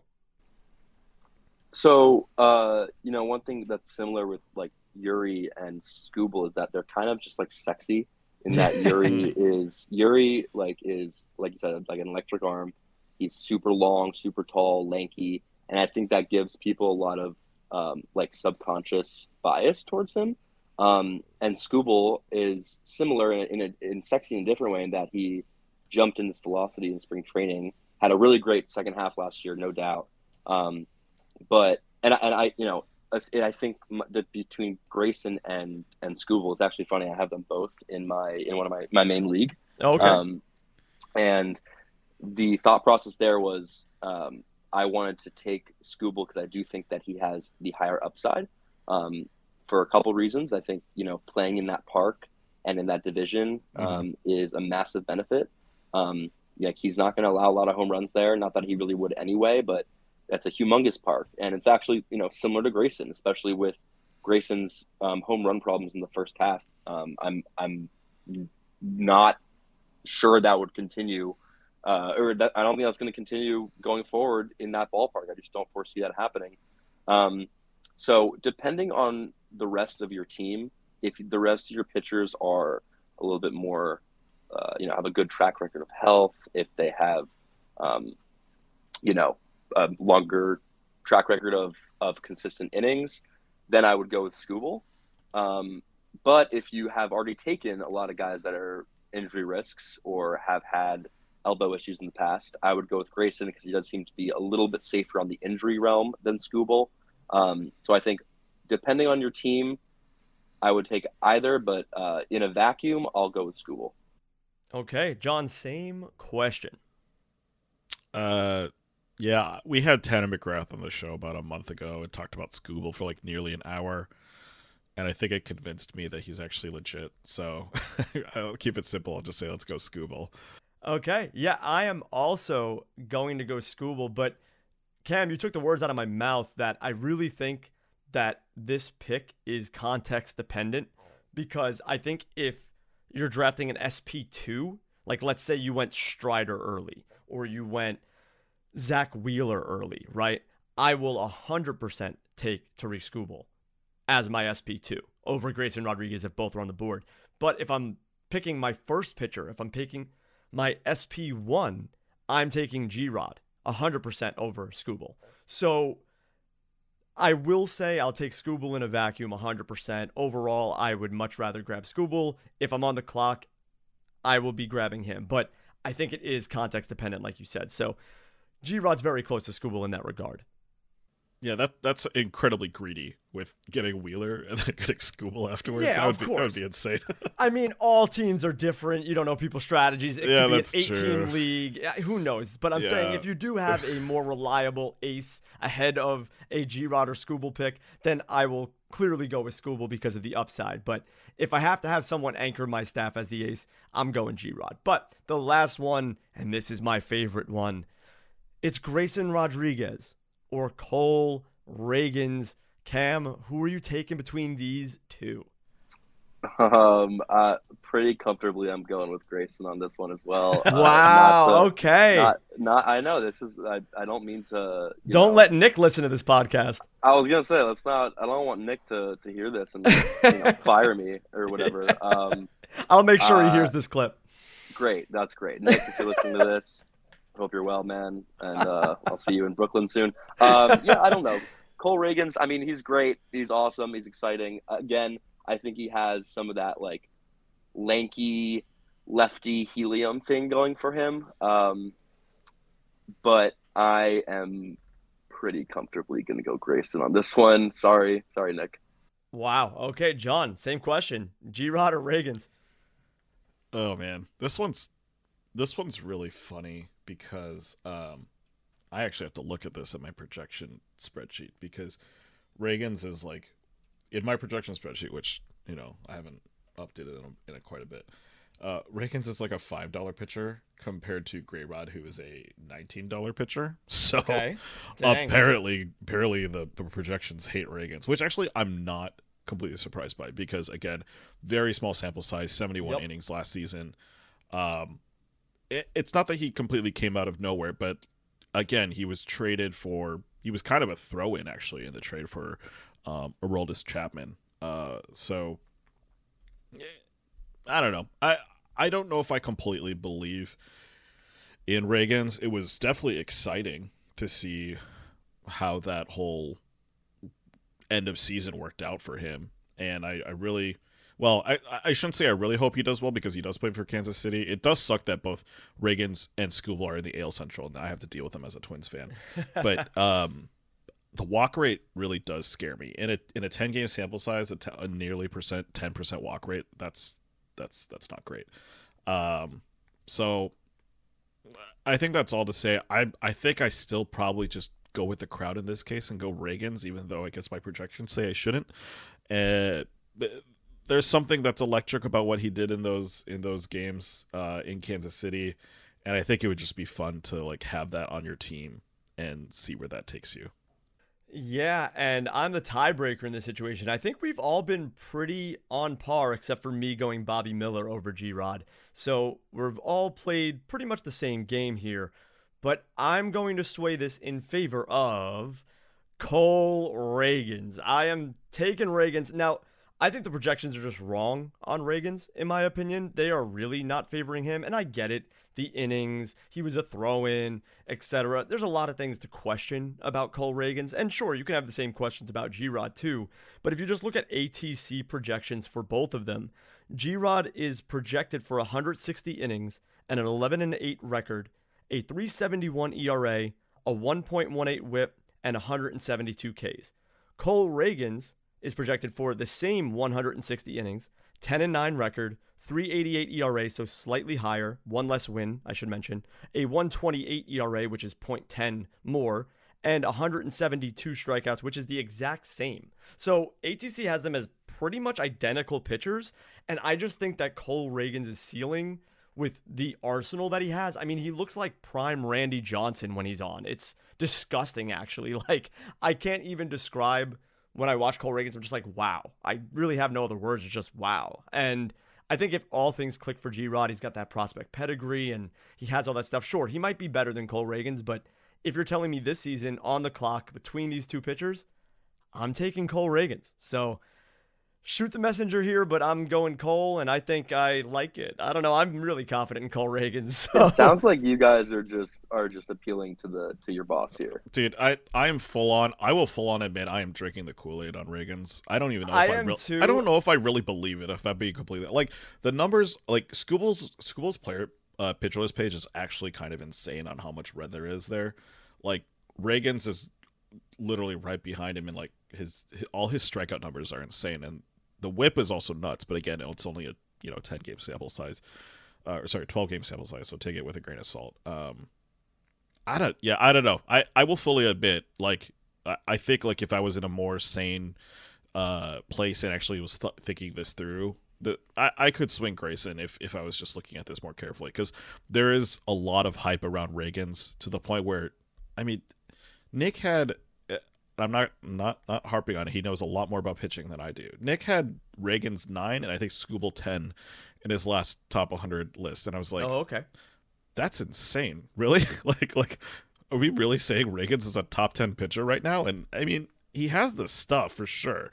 So, uh, you know, one thing that's similar with like Yuri and Skubal is that they're kind of just like sexy in that Yuri is Yuri like is like you said like an electric arm. He's super long, super tall, lanky, and I think that gives people a lot of um, like subconscious bias towards him. Um, and Skubal is similar in in, a, in sexy in a different way in that he jumped in this velocity in spring training, had a really great second half last year, no doubt. Um, but and I, and I you know. I think that between Grayson and and Skubal, it's actually funny. I have them both in my in one of my, my main league. Okay. Um, and the thought process there was um, I wanted to take Skubal because I do think that he has the higher upside um, for a couple reasons. I think you know playing in that park and in that division um, mm-hmm. is a massive benefit. Um, like he's not going to allow a lot of home runs there. Not that he really would anyway, but that's a humongous park, and it's actually you know similar to Grayson, especially with Grayson's um, home run problems in the first half. Um, I'm I'm not sure that would continue uh, or that, I don't think that's going to continue going forward in that ballpark. I just don't foresee that happening. Um, so depending on the rest of your team, if the rest of your pitchers are a little bit more, uh, you know, have a good track record of health, if they have, um, you know, a longer track record of, of consistent innings, then I would go with Skubal. Um, but if you have already taken a lot of guys that are injury risks or have had elbow issues in the past, I would go with Grayson because he does seem to be a little bit safer on the injury realm than Skubal. Um, so I think depending on your team, I would take either, but uh, in a vacuum, I'll go with Skubal. Okay, John, same question. Uh, yeah, we had Tanner McGrath on the show about a month ago and talked about Skubal for like nearly an hour. And I think it convinced me that he's actually legit. So I'll keep it simple. I'll just say, let's go Skubal. Okay. Yeah, I am also going to go Skubal. But Cam, you took the words out of my mouth that I really think that this pick is context dependent, because I think if you're drafting an S P two, like let's say you went Strider early or you went Zach Wheeler early, right? I will one hundred percent take Tarik Skubal as my S P two over Grayson Rodriguez if both are on the board. But if I'm picking my first pitcher, if I'm picking my S P one, I'm taking G-Rod one hundred percent over Skubal. So I will say I'll take Skubal in a vacuum one hundred percent. Overall, I would much rather grab Skubal. If I'm on the clock, I will be grabbing him. But I think it is context dependent, like you said. So G-Rod's very close to Skubal in that regard. Yeah, that that's incredibly greedy with getting Wheeler and then getting Skubal afterwards. Yeah, that would of be, course. That would be insane. I mean, all teams are different. You don't know people's strategies. It Yeah, could be that's an eight-team true. league. Yeah, who knows? But I'm saying Yeah. if you do have a more reliable ace ahead of a G-Rod or Skubal pick, then I will clearly go with Skubal because of the upside. But if I have to have someone anchor my staff as the ace, I'm going G-Rod. But the last one, and this is my favorite one, it's Grayson Rodriguez or Cole Ragans. Cam, who are you taking between these two? Um, uh, pretty comfortably, I'm going with Grayson on this one as well. Uh, Wow. not to- okay. Not, not. I know this is. I, I don't mean to. you Don't know, let Nick listen to this podcast. I was gonna say let's not. I don't want Nick to, to hear this and you know, fire me or whatever. Um, I'll make sure he Uh, hears this clip. great. That's great, Nick. If you're listening to this, I hope you're well, man. And uh, I'll see you in Brooklyn soon. Um, yeah, I don't know. Cole Ragans. I mean, he's great. He's awesome. He's exciting. Again, I think he has some of that like lanky lefty helium thing going for him. Um, but I am pretty comfortably going to go Grayson on this one. Sorry. Sorry, Nick. Wow. Okay, John, same question. G-Rod or Ragans? Oh man, this one's this one's really funny because um, I actually have to look at this in my projection spreadsheet because Reagan's is like in my projection spreadsheet, which you know I haven't updated in, a, in a quite a bit. Uh, Reagan's is like a five dollar pitcher compared to Grayrod, who is a nineteen dollar pitcher. So Okay. Dang. apparently, apparently the, the projections hate Reagan's, which actually I'm not completely surprised by because again, very small sample size, seventy-one Yep. innings last season. Um, it, it's not that he completely came out of nowhere, but again, he was traded for. He was kind of a throw-in actually in the trade for um, Aroldis Chapman. Uh, so. I don't know. I I don't know if I completely believe in Reagan's. It was definitely exciting to see how that whole end of season worked out for him. And I, I really, well, I, I shouldn't say I really hope he does well because he does play for Kansas City. It does suck that both Reagan's and Skubal are in the A L Central, and I have to deal with them as a Twins fan. But um, the walk rate really does scare me. In a in a ten game sample size, a, t- a nearly percent ten percent walk rate, that's that's that's not great. Um, so I think that's all to say. I I think I still probably just go with the crowd in this case and go Reagan's, even though I guess my projections say I shouldn't. Uh, there's something that's electric about what he did in those in those games uh, in Kansas City, and I think it would just be fun to like have that on your team and see where that takes you. Yeah, and I'm the tiebreaker in this situation. I think we've all been pretty on par, except for me going Bobby Miller over G-Rod. So we've all played pretty much the same game here. But I'm going to sway this in favor of Cole Ragans. I am taking Ragans. Now, I think the projections are just wrong on Ragans, in my opinion. They are really not favoring him, and I get it. The innings, he was a throw-in, et cetera. There's a lot of things to question about Cole Ragans, and sure, you can have the same questions about G-Rod too, but if you just look at A T C projections for both of them, G-Rod is projected for one hundred sixty innings and an eleven and eight record, a three seventy-one E R A, a one point one eight whip, and one hundred seventy-two Ks. Cole Ragans is projected for the same one hundred sixty innings, ten and nine record, three eighty-eight E R A, so slightly higher, one less win, I should mention, a one twenty-eight E R A, which is point one zero more, and one hundred seventy-two strikeouts, which is the exact same. So A T C has them as pretty much identical pitchers, and I just think that Cole Ragans' ceiling with the arsenal that he has, I mean, he looks like prime Randy Johnson when he's on. It's disgusting, actually. Like, I can't even describe when I watch Cole Ragans, I'm just like, wow. I really have no other words. It's just wow. And I think if all things click for G-Rod, he's got that prospect pedigree and he has all that stuff. Sure, he might be better than Cole Ragans, but if you're telling me this season on the clock between these two pitchers, I'm taking Cole Ragans. So shoot the messenger here, but I'm going Cole, and I think I like it. I don't know. I'm really confident in Cole Ragans. So. It sounds like you guys are just are just appealing to the to your boss here, dude. I I am full on. I will full on admit I am drinking the Kool-Aid on Ragans. I don't even know if I, I am really. Too. I don't know if I really believe it. If I'm being completely like the numbers, like Scooble's Scooble's player uh, pitcher list page is actually kind of insane on how much red there is there. Like Ragans is literally right behind him, and like his, his all his strikeout numbers are insane, and the whip is also nuts, but again, it's only a you know ten game sample size, uh, or sorry, twelve game sample size. So take it with a grain of salt. Um, I don't, yeah, I don't know. I, I will fully admit, like, I, I think like if I was in a more sane, uh, place and actually was th- thinking this through, that I, I could swing Grayson if if I was just looking at this more carefully, because there is a lot of hype around Ragans to the point where, I mean, Nick had. I'm not not not harping on it. He knows a lot more about pitching than I do. Nick had Ragans nine and I think Scooble ten in his last top one hundred list, and I was like, "Oh, okay, that's insane. Really? like, like, are we really saying Ragans is a top ten pitcher right now?" And I mean, he has the stuff for sure,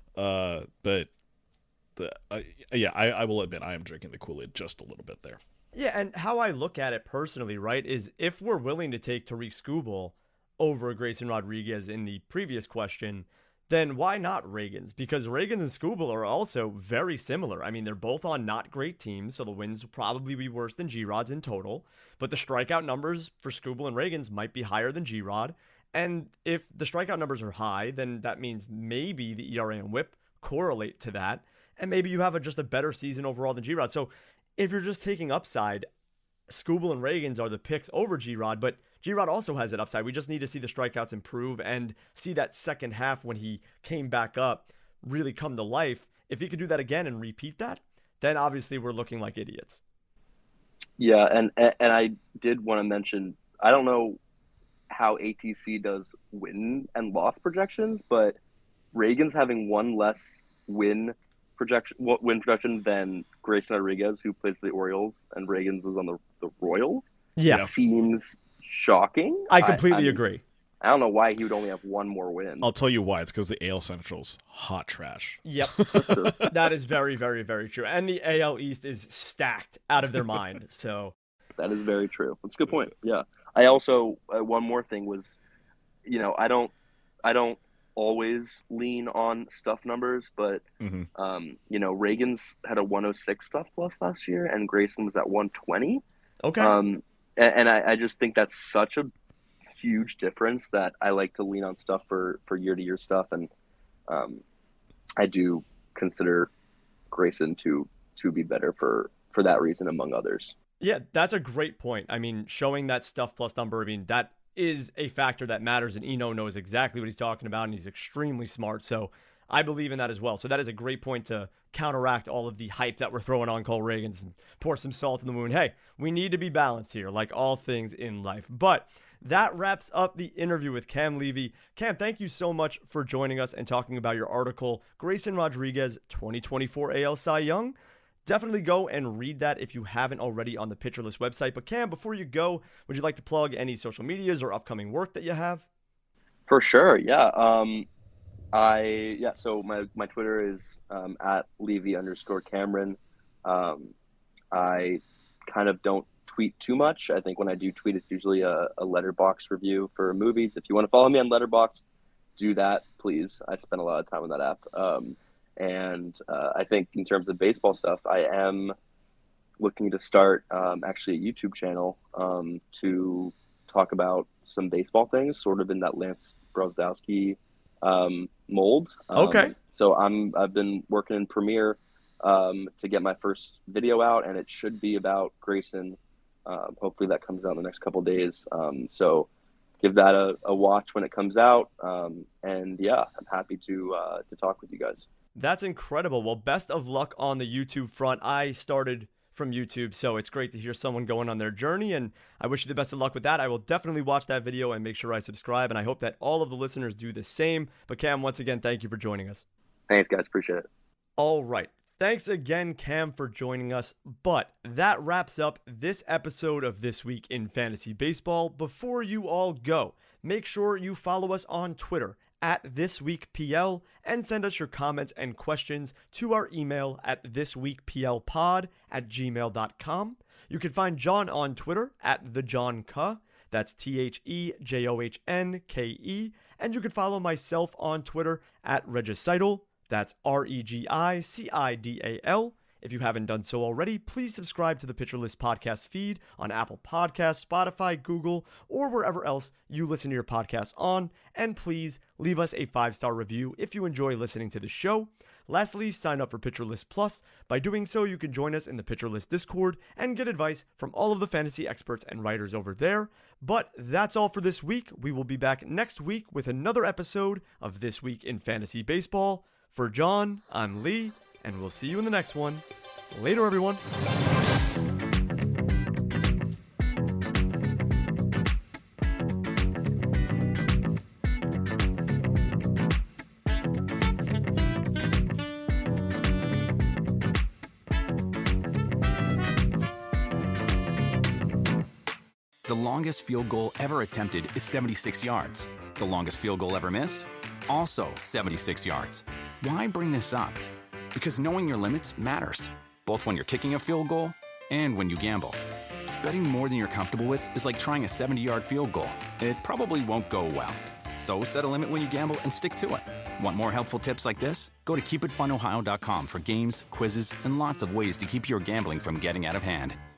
uh, but the uh, yeah, I, I will admit I am drinking the Kool-Aid just a little bit there. Yeah, and how I look at it personally, right, is if we're willing to take Tariq Skubal over Grayson Rodriguez in the previous question, then why not Ragans? Because Ragans and Skubal are also very similar. I mean, they're both on not great teams, so the wins will probably be worse than G-Rod's in total. But the strikeout numbers for Skubal and Ragans might be higher than G-Rod. And if the strikeout numbers are high, then that means maybe the E R A and whip correlate to that. And maybe you have a, just a better season overall than G-Rod. So if you're just taking upside, Skubal and Ragans are the picks over G-Rod, but G-Rod also has that upside. We just need to see the strikeouts improve and see that second half when he came back up really come to life. If he could do that again and repeat that, then obviously we're looking like idiots. Yeah, and and I did want to mention, I don't know how A T C does win and loss projections, but Ragans having one less win projection win projection than Grayson Rodriguez, who plays the Orioles, and Ragans is on the, the Royals. Yeah. Seems shocking. I completely I, I, agree. I don't know why he would only have one more win. I'll tell you why. It's because the A L Central's hot trash. Yep. That is very, very, very true. And the A L East is stacked out of their mind. So that is very true. That's a good point. Yeah. I also, uh, one more thing was, you know, I don't, I don't always lean on stuff numbers, but, mm-hmm. um, you know, Ragans had a one oh six stuff plus last year and Grayson was at one twenty. Okay. Um, and, and I, I just think that's such a huge difference that I like to lean on stuff for, for year to year stuff. And, um, I do consider Grayson to, to be better for, for that reason, among others. Yeah, that's a great point. I mean, showing that stuff plus number, I mean, that is a factor that matters, and Eno knows exactly what he's talking about, and he's extremely smart. So I believe in that as well. So that is a great point to counteract all of the hype that we're throwing on Cole Ragans and pour some salt in the wound. Hey, we need to be balanced here, like all things in life. But that wraps up the interview with Cam Levy. Cam, thank you so much for joining us and talking about your article, Grayson Rodriguez, twenty twenty-four A L Cy Young. Definitely go and read that if you haven't already on the Pitcher List website. But Cam, before you go, would you like to plug any social medias or upcoming work that you have? For sure, yeah. Um, I yeah. So my my Twitter is um, at Levy underscore Cameron. Um, I kind of don't tweet too much. I think when I do tweet, it's usually a, a Letterboxd review for movies. If you want to follow me on Letterboxd, do that, please. I spend a lot of time on that app. Um, And uh, I think in terms of baseball stuff, I am looking to start um, actually a YouTube channel um, to talk about some baseball things, sort of in that Lance Brozdowski um, mold. Um, Okay. So I'm I've been working in Premiere um, to get my first video out, and it should be about Grayson. Um, hopefully that comes out in the next couple of days. Um, so give that a, a watch when it comes out. Um, and yeah, I'm happy to uh, to talk with you guys. That's incredible. Well, best of luck on the YouTube front. I started from YouTube, so it's great to hear someone going on their journey, and I wish you the best of luck with that. I will definitely watch that video and make sure I subscribe, and I hope that all of the listeners do the same. But Cam, once again, thank you for joining us. Thanks, guys. Appreciate it. All right. Thanks again, Cam, for joining us. But that wraps up this episode of This Week in Fantasy Baseball. Before you all go, make sure you follow us on Twitter at ThisWeekPL and send us your comments and questions to our email at thisweekplpod at gmail dot com. You can find John on Twitter at TheJohnK. That's T H E J O H N K E. And you can follow myself on Twitter at Regicidal. That's R E G I C I D A L. If you haven't done so already, please subscribe to the Pitcher List podcast feed on Apple Podcasts, Spotify, Google, or wherever else you listen to your podcasts on. And please leave us a five-star review if you enjoy listening to the show. Lastly, sign up for Pitcher List Plus. By doing so, you can join us in the Pitcher List Discord and get advice from all of the fantasy experts and writers over there. But that's all for this week. We will be back next week with another episode of This Week in Fantasy Baseball. For John, I'm Lee, and we'll see you in the next one. Later, everyone. The longest field goal ever attempted is seventy-six yards. The longest field goal ever missed? Also seventy-six yards. Why bring this up? Because knowing your limits matters, both when you're kicking a field goal and when you gamble. Betting more than you're comfortable with is like trying a seventy-yard field goal. It probably won't go well. So set a limit when you gamble and stick to it. Want more helpful tips like this? Go to keep it fun ohio dot com for games, quizzes, and lots of ways to keep your gambling from getting out of hand.